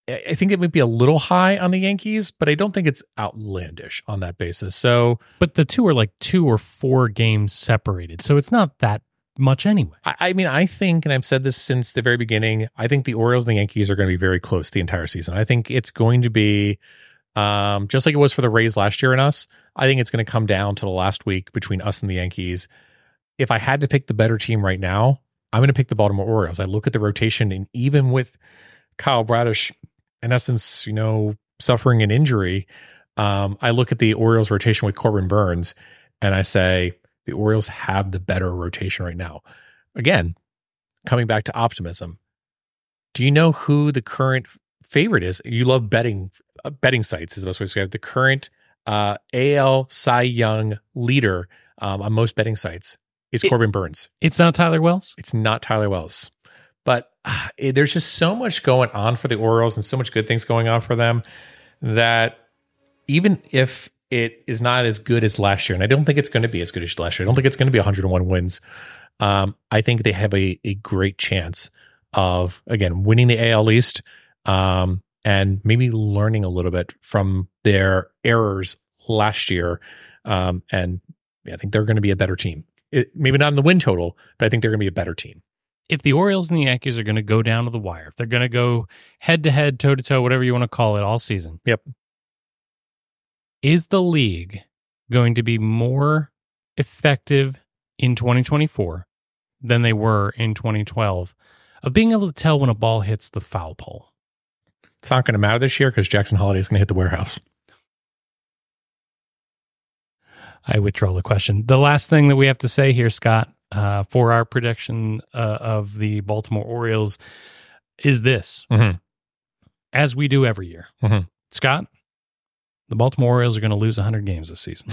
I I think it might be a little high on the Yankees, but I don't think it's outlandish on that basis. So But the two are like two or four games separated, so it's not that much anyway. I, I mean, I think, and I've said this since the very beginning, I think the Orioles and the Yankees are going to be very close the entire season. I think it's going to be um, just like it was for the Rays last year and us. I think it's going to come down to the last week between us and the Yankees. If I had to pick the better team right now, I'm going to pick the Baltimore Orioles. I look at the rotation, and even with Kyle Bradish, in essence, you know, suffering an injury, um, I look at the Orioles rotation with Corbin Burns, and I say, the Orioles have the better rotation right now. Again, coming back to optimism, do you know who the current favorite is? You love betting uh, betting sites is the best way to describe it. The current uh, A L Cy Young leader um, on most betting sites is It- Corbin Burns. It's not Tyler Wells? It's not Tyler Wells. But uh, it, there's just so much going on for the Orioles and so much good things going on for them that even if it is not as good as last year, and I don't think it's going to be as good as last year. I don't think it's going to be one hundred one wins. Um, I think they have a, a great chance of, again, winning the A L East um, and maybe learning a little bit from their errors last year. Um, and yeah, I think they're going to be a better team. It, maybe not in the win total, but I think they're going to be a better team. If the Orioles and the Yankees are going to go down to the wire, if they're going to go head-to-head, toe-to-toe, whatever you want to call it, all season. Yep. Is the league going to be more effective in twenty twenty-four than they were in twenty twelve of being able to tell when a ball hits the foul pole? It's not going to matter this year because Jackson Holiday is going to hit the warehouse. I withdraw the question. The last thing that we have to say here, Scott, uh, for our prediction uh, of the Baltimore Orioles is this. Mm-hmm. As we do every year. Mhm. Scott, the Baltimore Orioles are going to lose one hundred games this season.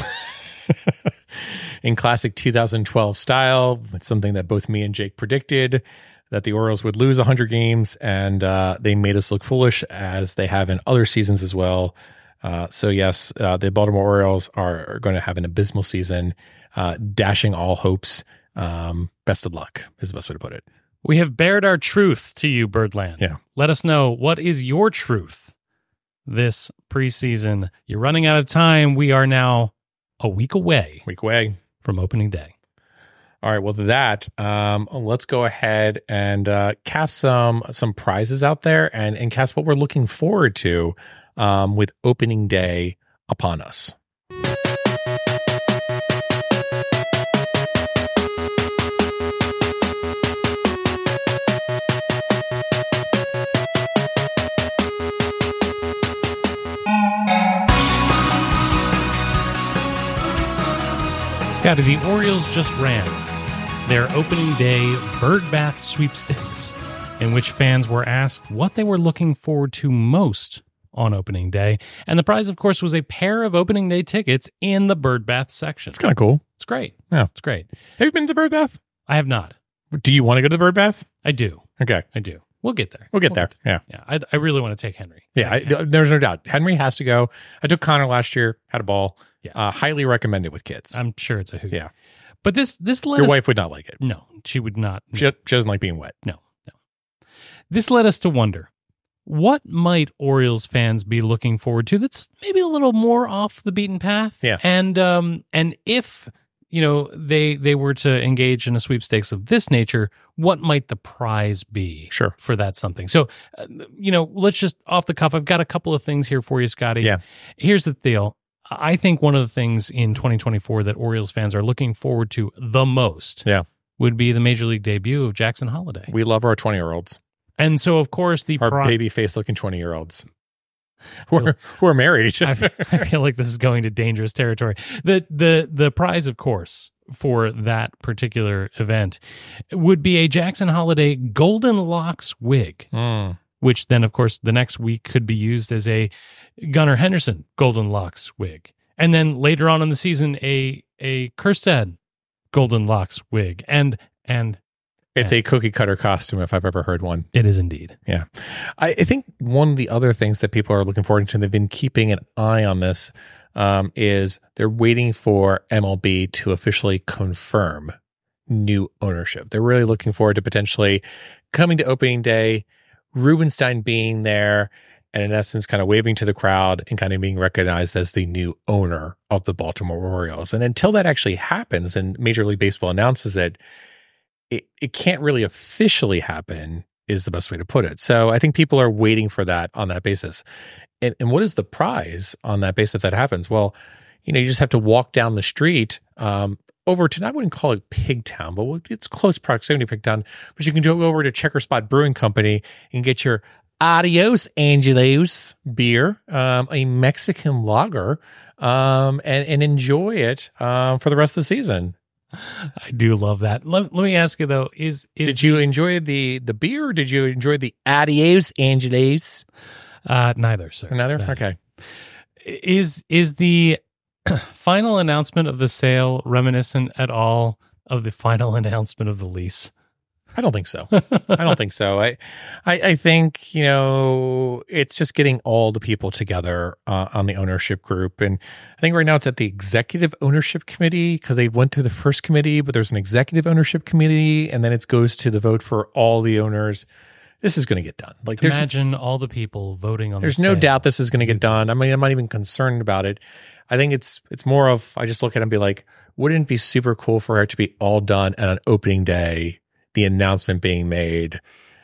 In classic two thousand twelve style, it's something that both me and Jake predicted, that the Orioles would lose one hundred games, and uh, they made us look foolish, as they have in other seasons as well. Uh, so yes, uh, the Baltimore Orioles are, are going to have an abysmal season, uh, dashing all hopes. Um, best of luck is the best way to put it. We have bared our truth to you, Birdland. Yeah. Let us know, what is your truth this preseason? You're running out of time. We are now a week away Week away. from opening day. All right. Well, that um, let's go ahead and uh, cast some some prizes out there, and and cast what we're looking forward to um, with opening day upon us. Scotty, the Orioles just ran their opening day bird bath sweepstakes, in which fans were asked what they were looking forward to most on opening day. And the prize, of course, was a pair of opening day tickets in the bird bath section. It's kind of cool. It's great. Yeah. It's great. Have you been to the bird bath? I have not. Do you want to go to the bird bath? I do. Okay. I do. We'll get there. We'll get there. Yeah. Yeah. I, I really want to take Henry. Yeah. I, there's no doubt. Henry has to go. I took Connor last year, had a ball. Yeah. Uh, highly recommend it with kids. I'm sure it's a hoot. Yeah. But this, this led Your us, wife would not like it. no, she would not. She, she doesn't like being wet. No, no. This led us to wonder, what might Orioles fans be looking forward to that's maybe a little more off the beaten path? Yeah. And um and if, you know, they they were to engage in a sweepstakes of this nature, what might the prize be? Sure. For that something. So, uh, you know, let's just off the cuff, I've got a couple of things here for you, Scotty. Yeah. Here's the deal. I think one of the things in twenty twenty-four that Orioles fans are looking forward to the most Yeah. would be the major league debut of Jackson Holiday. We love our twenty-year-olds. And so, of course, the Our pri- baby face looking twenty-year-olds. Who are, who are married. I, I feel like this is going to dangerous territory. The the the prize, of course, for that particular event would be a Jackson Holiday Golden Locks wig, Mm. which then, of course, the next week could be used as a Gunnar Henderson Golden Locks wig, and then later on in the season, a a Kjerstad Golden Locks wig, and and It's a cookie cutter costume if I've ever heard one. it is indeed. Yeah. I, I think one of the other things that people are looking forward to, and they've been keeping an eye on this, um, is they're waiting for M L B to officially confirm new ownership. They're really looking forward to potentially coming to opening day, Rubenstein being there, and in essence kind of waving to the crowd and kind of being recognized as the new owner of the Baltimore Orioles. And until that actually happens and Major League Baseball announces it, it, it can't really officially happen is the best way to put it. So I think people are waiting for that on that basis. And, and what is the prize on that basis if that happens? Well, you know, you just have to walk down the street um, over to, I wouldn't call it Pigtown, but it's close proximity to Pigtown. But you can go over to Checker Spot Brewing Company and get your Adios Angelos beer, um, a Mexican lager, um, and, and enjoy it um, for the rest of the season. I do love that. Let, let me ask you though: Is is did you enjoy the the beer? Or did you enjoy the Adios Angelos? uh, neither, sir? Neither. Neither. Okay. Is is the final announcement of the sale reminiscent at all of the final announcement of the lease? I don't think so. I don't think so. I, I, I think, you know, it's just getting all the people together uh, on the ownership group. And I think right now it's at the executive ownership committee because they went through the first committee, but there's an executive ownership committee. And then it goes to the vote for all the owners. This is going to get done. Like, there's, Imagine all the people voting on there's the no sale. doubt this is going to get done. I mean, I'm not even concerned about it. I think it's, it's more of, I just look at it and be like, wouldn't it be super cool for it to be all done at an opening day? The announcement being made,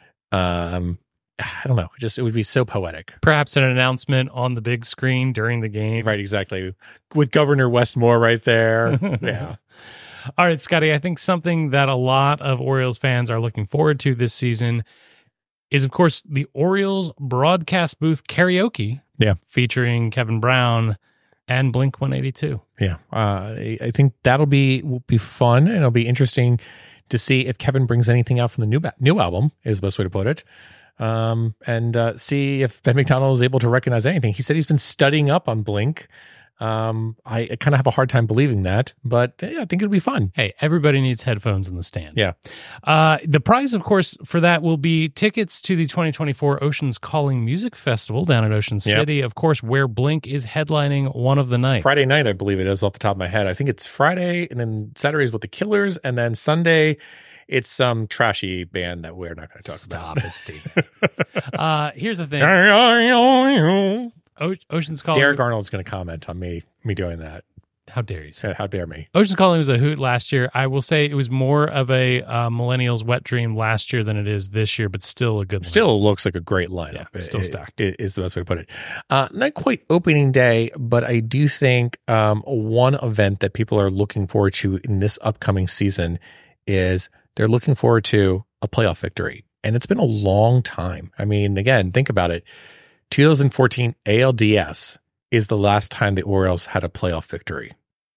um, I don't know. Just it would be so poetic, Perhaps an announcement on the big screen during the game. right? Exactly, with Governor Westmore right there. Yeah, All right, Scotty, I think something that a lot of Orioles fans are looking forward to this season is, of course, the Orioles broadcast booth karaoke. Yeah. Featuring Kevin Brown and Blink one eighty-two. yeah. Uh, I, I think that'll be will be fun, and it'll be interesting to see if Kevin brings anything out from the new ba- new album, is the best way to put it. Um, and uh, see if Ben McDonald is able to recognize anything. He said he's been studying up on Blink. Um, I, I kind of have a hard time believing that, but yeah, I think it'll be fun. Hey, everybody needs headphones in the stand. Yeah. Uh, the prize, of course, for that will be tickets to the twenty twenty-four Oceans Calling Music Festival down at Ocean Yep. City, of course, where Blink is headlining one of the night. Friday night, I believe it is off the top of my head. I think it's Friday, and then Saturday is with the Killers, and then Sunday, it's some trashy band that we're not going to talk Stop about. it, Steve. uh, here's the thing. Derek O- Oceans Calling. Arnold's going to comment on me me doing that. How dare you? So how dare me? Oceans Calling was a hoot last year. I will say it was more of a uh, millennials wet dream last year than it is this year, but still a good. Still looks like a great lineup. Yeah, still It- stacked. It, is the best way to put it. Uh, not quite opening day, but I do think um, one event that people are looking forward to in this upcoming season is they're looking forward to a playoff victory. And it's been a long time. I mean, again, think about it. twenty fourteen A L D S is the last time the Orioles had a playoff victory.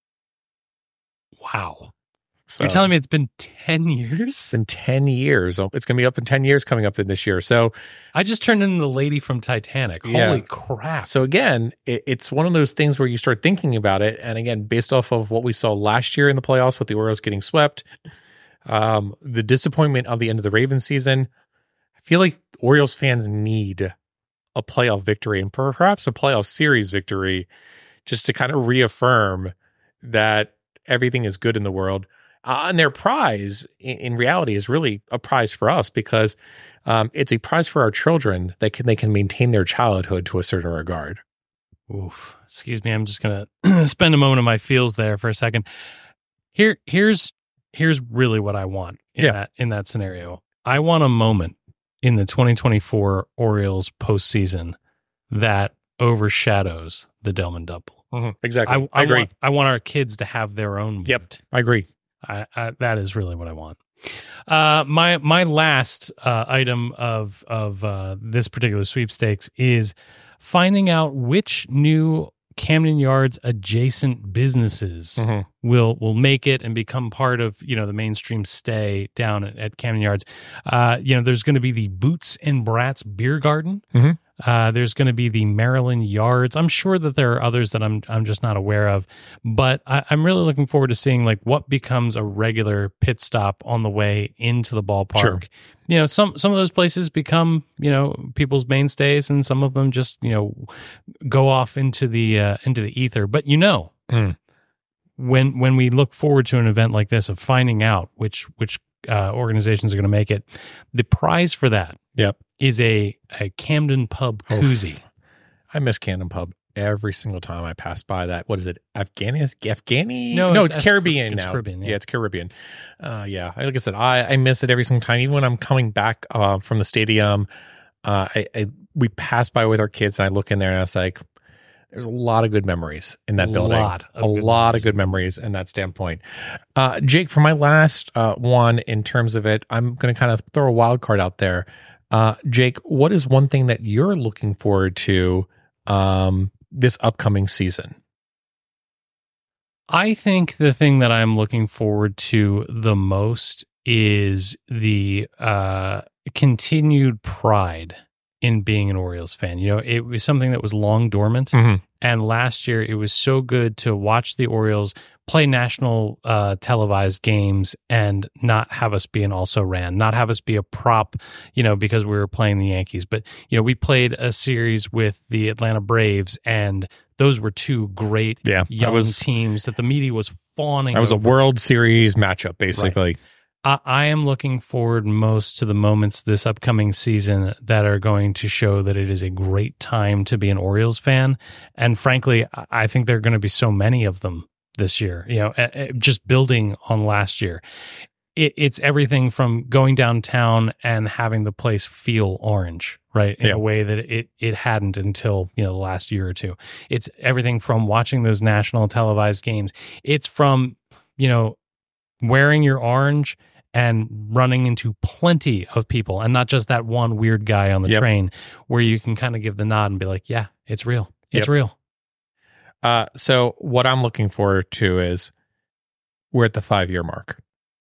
Wow. So You're telling me it's been ten years? it's been ten years. It's going to be up in ten years coming up in this year. So I just turned into the lady from Titanic. Yeah. Holy crap. So again, it, it's one of those things where you start thinking about it. And again, based off of what we saw last year in the playoffs with the Orioles getting swept, um, the disappointment of the end of the Ravens season, I feel like Orioles fans need a playoff victory and perhaps a playoff series victory just to kind of reaffirm that everything is good in the world. Uh, and their prize in, in reality is really a prize for us because um, it's a prize for our children that can they can maintain their childhood to a certain regard. Oof. Excuse me. I'm just going to spend a moment of my feels there for a second. Here, here's, here's really what I want in Yeah. that, in that scenario. I want a moment in the twenty twenty-four Orioles postseason that overshadows the Delman double. Exactly. I, I, I agree. Want, I want our kids to have their own moment. Yep. I agree. I, I, that is really what I want. Uh, my my last uh, item of of uh, this particular sweepstakes is finding out which new Camden Yards adjacent businesses Mhm. will will make it and become part of you know the mainstream stay down at, at Camden Yards. Uh, you know, there's going to be the Boots and Brats Beer Garden. Mhm. Uh, there's going to be the Maryland Yards. I'm sure that there are others that I'm I'm just not aware of, but I, I'm really looking forward to seeing like what becomes a regular pit stop on the way into the ballpark. Sure. You know, some some of those places become you know people's mainstays, and some of them just you know go off into the uh, into the ether. But you know, Mm. when when we look forward to an event like this of finding out which which uh, organizations are going to make it, the prize for that Yep. is a, a Camden Pub koozie. I miss Camden Pub every single time I pass by that. What is it? Afghani? Afghani? No, no, it's- it's, Caribbean it's now. Caribbean, yeah. it's Caribbean. Uh, yeah, like I said, I, I miss it every single time. Even when I'm coming back uh, from the stadium, uh, I, I we pass by with our kids, and I look in there, and I was like, there's a lot of good memories in that A building. lot of a good lot memories. of good memories in that standpoint. Uh, Jake, for my last uh, one in terms of it, I'm going to kind of throw a wild card out there. Uh, Jake, what is one thing that you're looking forward to um, this upcoming season? I think the thing that I'm looking forward to the most is the uh, continued pride in being an Orioles fan. You know, it was something that was long dormant. Mhm. And last year, it was so good to watch the Orioles play national uh, televised games and not have us be an also ran, not have us be a prop, you know, because we were playing the Yankees. But, you know, we played a series with the Atlanta Braves, and those were two great Yeah, that young was- teams that the media was fawning That was a over. World Series matchup, basically. I, I am looking forward most to the moments this upcoming season that are going to show that it is a great time to be an Orioles fan. And frankly, I- I think there are going to be so many of them this year, you know, eh, eh, just building on last year. It, it's everything from going downtown and having the place feel orange, right? In Yeah. a way that it, it hadn't until, you know, the last year or two. It's everything from watching those national televised games. It's from, you know, wearing your orange and running into plenty of people, and not just that one weird guy on the Yep. train, where you can kind of give the nod and be like, yeah, it's real. It's Yep. real. Uh, so what I'm looking forward to is we're at the five-year mark.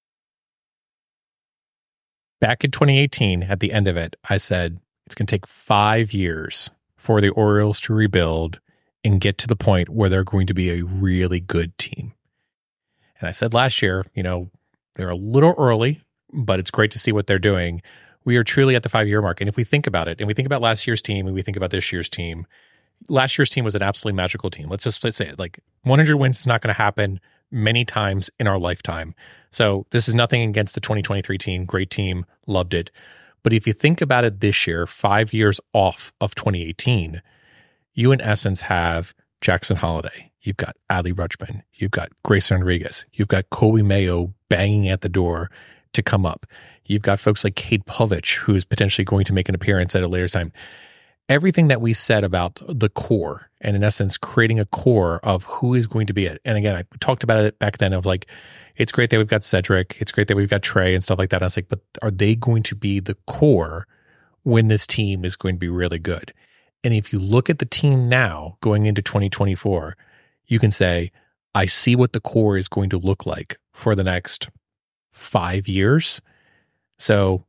Back in twenty eighteen, at the end of it, I said it's going to take five years for the Orioles to rebuild and get to the point where they're going to be a really good team. And I said last year, you know, they're a little early, but it's great to see what they're doing. We are truly at the five-year mark. And if we think about it, and we think about last year's team, and we think about this year's team, last year's team was an absolutely magical team. Let's just let's say it. Like one hundred wins is not going to happen many times in our lifetime. So this is nothing against the twenty twenty-three team. Great team. Loved it. But if you think about it this year, five years off of twenty eighteen, you in essence have Jackson Holiday. You've got Adley Rutschman. You've got Grayson Rodriguez. You've got Colby Mayo banging at the door to come up. You've got folks like Cade Povich, who's potentially going to make an appearance at a later time. Everything that we said about the core, and in essence, creating a core of who is going to be it. And again, I talked about it back then of like, it's great that we've got Cedric. It's great that we've got Trey and stuff like that. And I was like, but are they going to be the core when this team is going to be really good? And if you look at the team now going into twenty twenty-four, you can say, I see what the core is going to look like for the next five years. So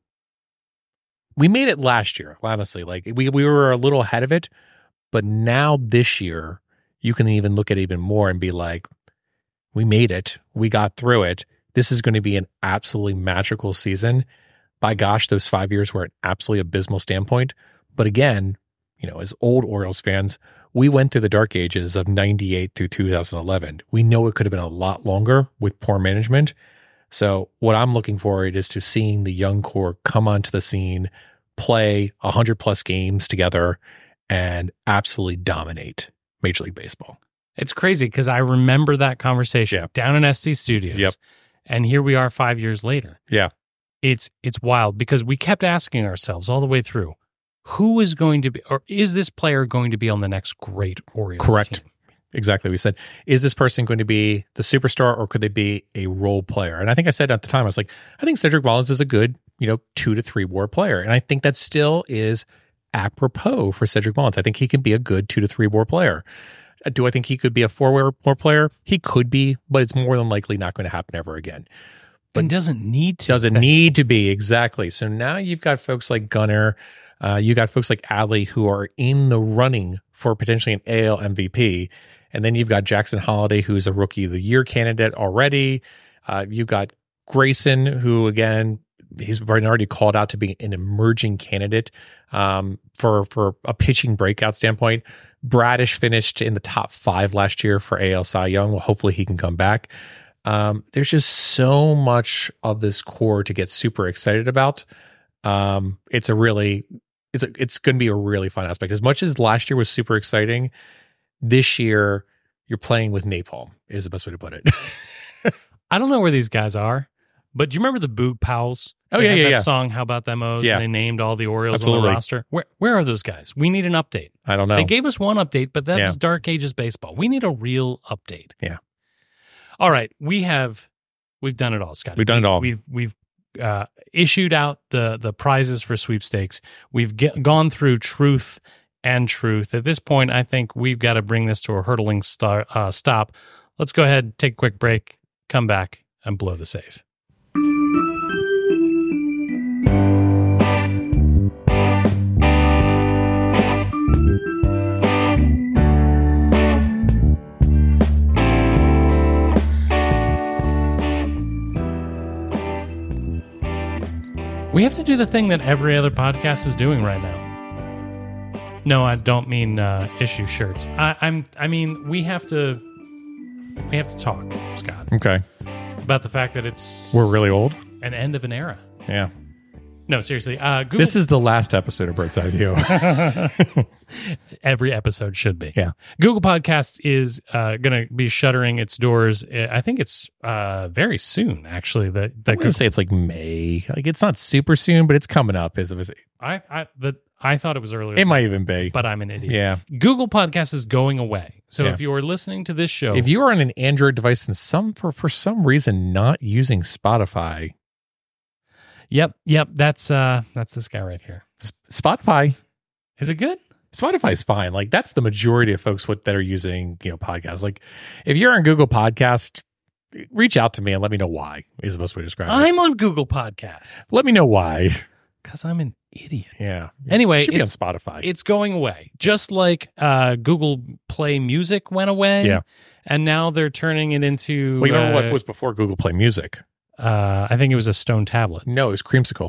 we made it last year, honestly. Like we, we were a little ahead of it, but now this year, you can even look at it even more and be like, we made it. We got through it. This is going to be an absolutely magical season. By gosh, those five years were an absolutely abysmal standpoint. But again, you know, as old Orioles fans, we went through the dark ages of ninety-eight through two thousand eleven. We know it could have been a lot longer with poor management. So what I'm looking forward is to seeing the young core come onto the scene, play one hundred plus games together, and absolutely dominate Major League Baseball. It's crazy because I remember that conversation Yeah. down in S D Studios. Yep. And here we are five years later. Yeah. It's it's wild because we kept asking ourselves all the way through, who is going to be, or is this player going to be on the next great Orioles Correct. team? Exactly. We said, is this person going to be the superstar or could they be a role player? And I think I said at the time, I was like, I think Cedric Mullins is a good, you know, two to three war player. And I think that still is apropos for Cedric Mullins. I think he can be a good two to three war player. Do I think he could be a four war player? He could be, but it's more than likely not going to happen ever again. But doesn't need to. Doesn't need to be, exactly. So now you've got folks like Gunnar, uh, you got folks like Adley who are in the running for potentially an A L M V P. And then you've got Jackson Holiday, who's a Rookie of the Year candidate already. Uh, you've got Grayson, who, again, he's been already called out to be an emerging candidate um, for, for a pitching breakout standpoint. Bradish finished in the top five last year for A L Cy Young. Well, hopefully he can come back. Um, there's just so much of this core to get super excited about. Um, it's a really it's a, it's going to be a really fun aspect. As much as last year was super exciting, this year you're playing with napalm is the best way to put it. I don't know where these guys are, but do you remember the Boog Powells? Oh, They yeah, had yeah, that yeah. song, How About Them O's? Yeah. And they named all the Orioles on Absolutely. the roster. Where where are those guys? We need an update. I don't know. They gave us one update, but that Yeah. was Dark Ages baseball. We need a real update. Yeah. All right, we have we've done it all, Scott. We've done it all. We've we've uh, issued out the the prizes for sweepstakes. We've get, gone through truth and truth. At this point, I think we've got to bring this to a hurtling star, uh, stop. Let's go ahead, take a quick break, come back, and blow the save. We have to do the thing that every other podcast is doing right now. No, I don't mean uh, issue shirts. I, I'm. I mean, we have to. We have to talk, Scott, Okay. about the fact that it's We're really old. an end of an era. Yeah. No, seriously. Uh, Google, This is the last episode of Bird's Eye View. every episode should be. Yeah. Google Podcast is uh, going to be shuttering its doors. I think it's uh, very soon, actually. That I'm that going to say it's like May. Like it's not super soon, but it's coming up. Is it? I I the I thought it was earlier, It might even be. but I'm an idiot. Yeah. Google Podcast is going away. So Yeah. if you are listening to this show, If you are on an Android device and some for for some reason not using Spotify, yep, yep, that's uh, that's this guy right here. S- Spotify, Is it good? Spotify's fine. Like that's the majority of folks what that are using, you know, podcasts. Like if you're on Google Podcast, reach out to me and let me know why is the best way to describe it. I'm on Google Podcast Let me know why. because I'm an idiot. Yeah. Anyway, it should be on it's- Spotify. It's going away, just like uh, Google Play Music went away. Yeah. And now they're turning it into. well, you remember uh, what was before Google Play Music? Uh, I think it was a stone tablet. No, it was Creamsicle.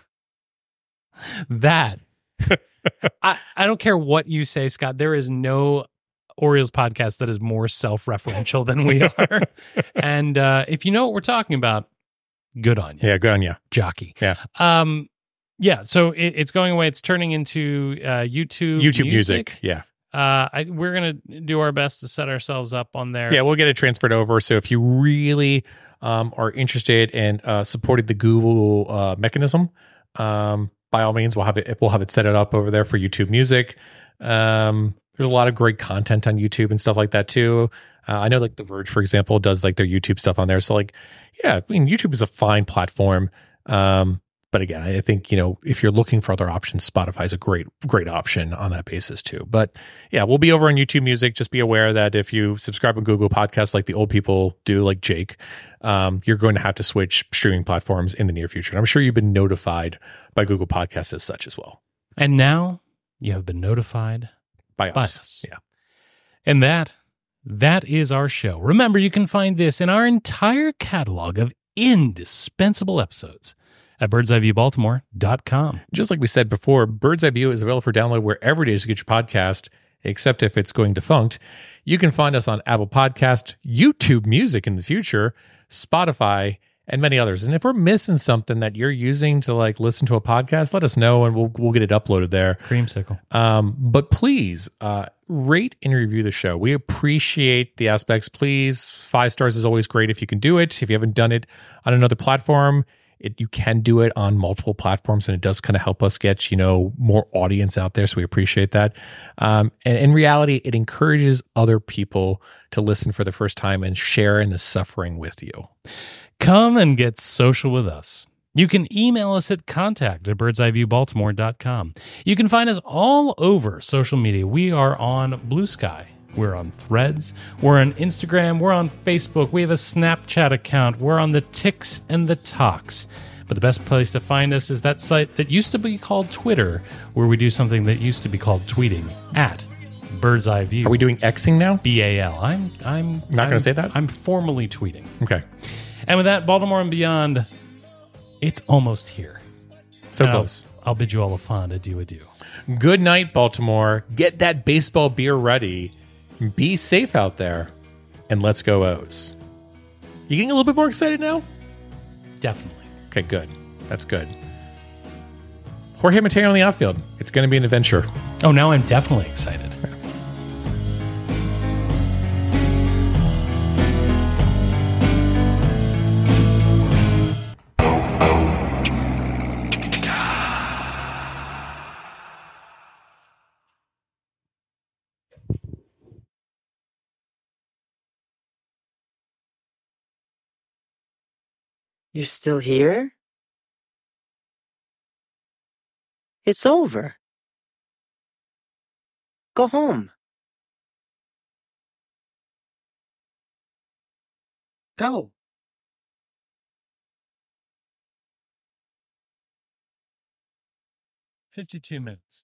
That. I, I don't care what you say, Scott. There is no Orioles podcast that is more self-referential than we are. And uh, if you know what we're talking about, good on you, Yeah, good on you. jockey. Yeah. Um. Yeah. So it, it's going away. It's turning into uh, YouTube. YouTube music. Yeah. Uh, I, we're gonna do our best to set ourselves up on there. Yeah, we'll get it transferred over. So if you really um, are interested in uh, supporting the Google uh, mechanism, um, by all means, we'll have it. We'll have it set it up over there for YouTube Music. Um, there's a lot of great content on YouTube and stuff like that too. Uh, I know, like The Verge, for example, does like their YouTube stuff on there. So like, yeah, I mean, YouTube is a fine platform. Um, But again, I think, you know, if you're looking for other options, Spotify is a great, great option on that basis too. But yeah, we'll be over on YouTube Music. Just be aware that if you subscribe to Google Podcasts like the old people do, like Jake, um, you're going to have to switch streaming platforms in the near future. And I'm sure you've been notified by Google Podcasts as such as well. And now you have been notified By us. by us. Yeah. And that, that is our show. Remember, you can find this in our entire catalog of indispensable episodes at birds eye view baltimore dot com. Just like we said before, Bird's Eye View is available for download wherever it is you get your podcast, except if it's going defunct. You can find us on Apple Podcast, YouTube Music in the future, Spotify, and many others. And if we're missing something that you're using to like listen to a podcast, let us know and we'll we'll get it uploaded there. Creamsicle. Um, but please uh, rate and review the show. We appreciate the aspects. Please, five stars is always great if you can do it. If you haven't done it on another platform, It, you can do it on multiple platforms, and it does kind of help us get, you know, more audience out there. So we appreciate that. Um, and in reality, it encourages other people to listen for the first time and share in the suffering with you. Come and get social with us. You can email us at contact at birds eye view baltimore dot com. You can find us all over social media. We are on Blue Sky. We're on Threads. We're on Instagram. We're on Facebook. We have a Snapchat account. We're on the Ticks and the Talks. But the best place to find us is that site that used to be called Twitter, where we do something that used to be called tweeting, at Bird's Eye View. Are we doing Xing now? B A L. I'm I'm Not gonna I'm- say that? I'm formally tweeting. Okay. And with that, Baltimore and beyond, it's almost here. So And I'll- close. I'll bid you all a fond adieu adieu. Good night, Baltimore. Get that baseball beer ready. Be safe out there. And let's go O's. You getting a little bit more excited now? Definitely. Okay, good. That's good. Jorge Mateo in the outfield. It's going to be an adventure. Oh, now I'm definitely excited. You're still here? It's over. Go home. Go. fifty-two minutes.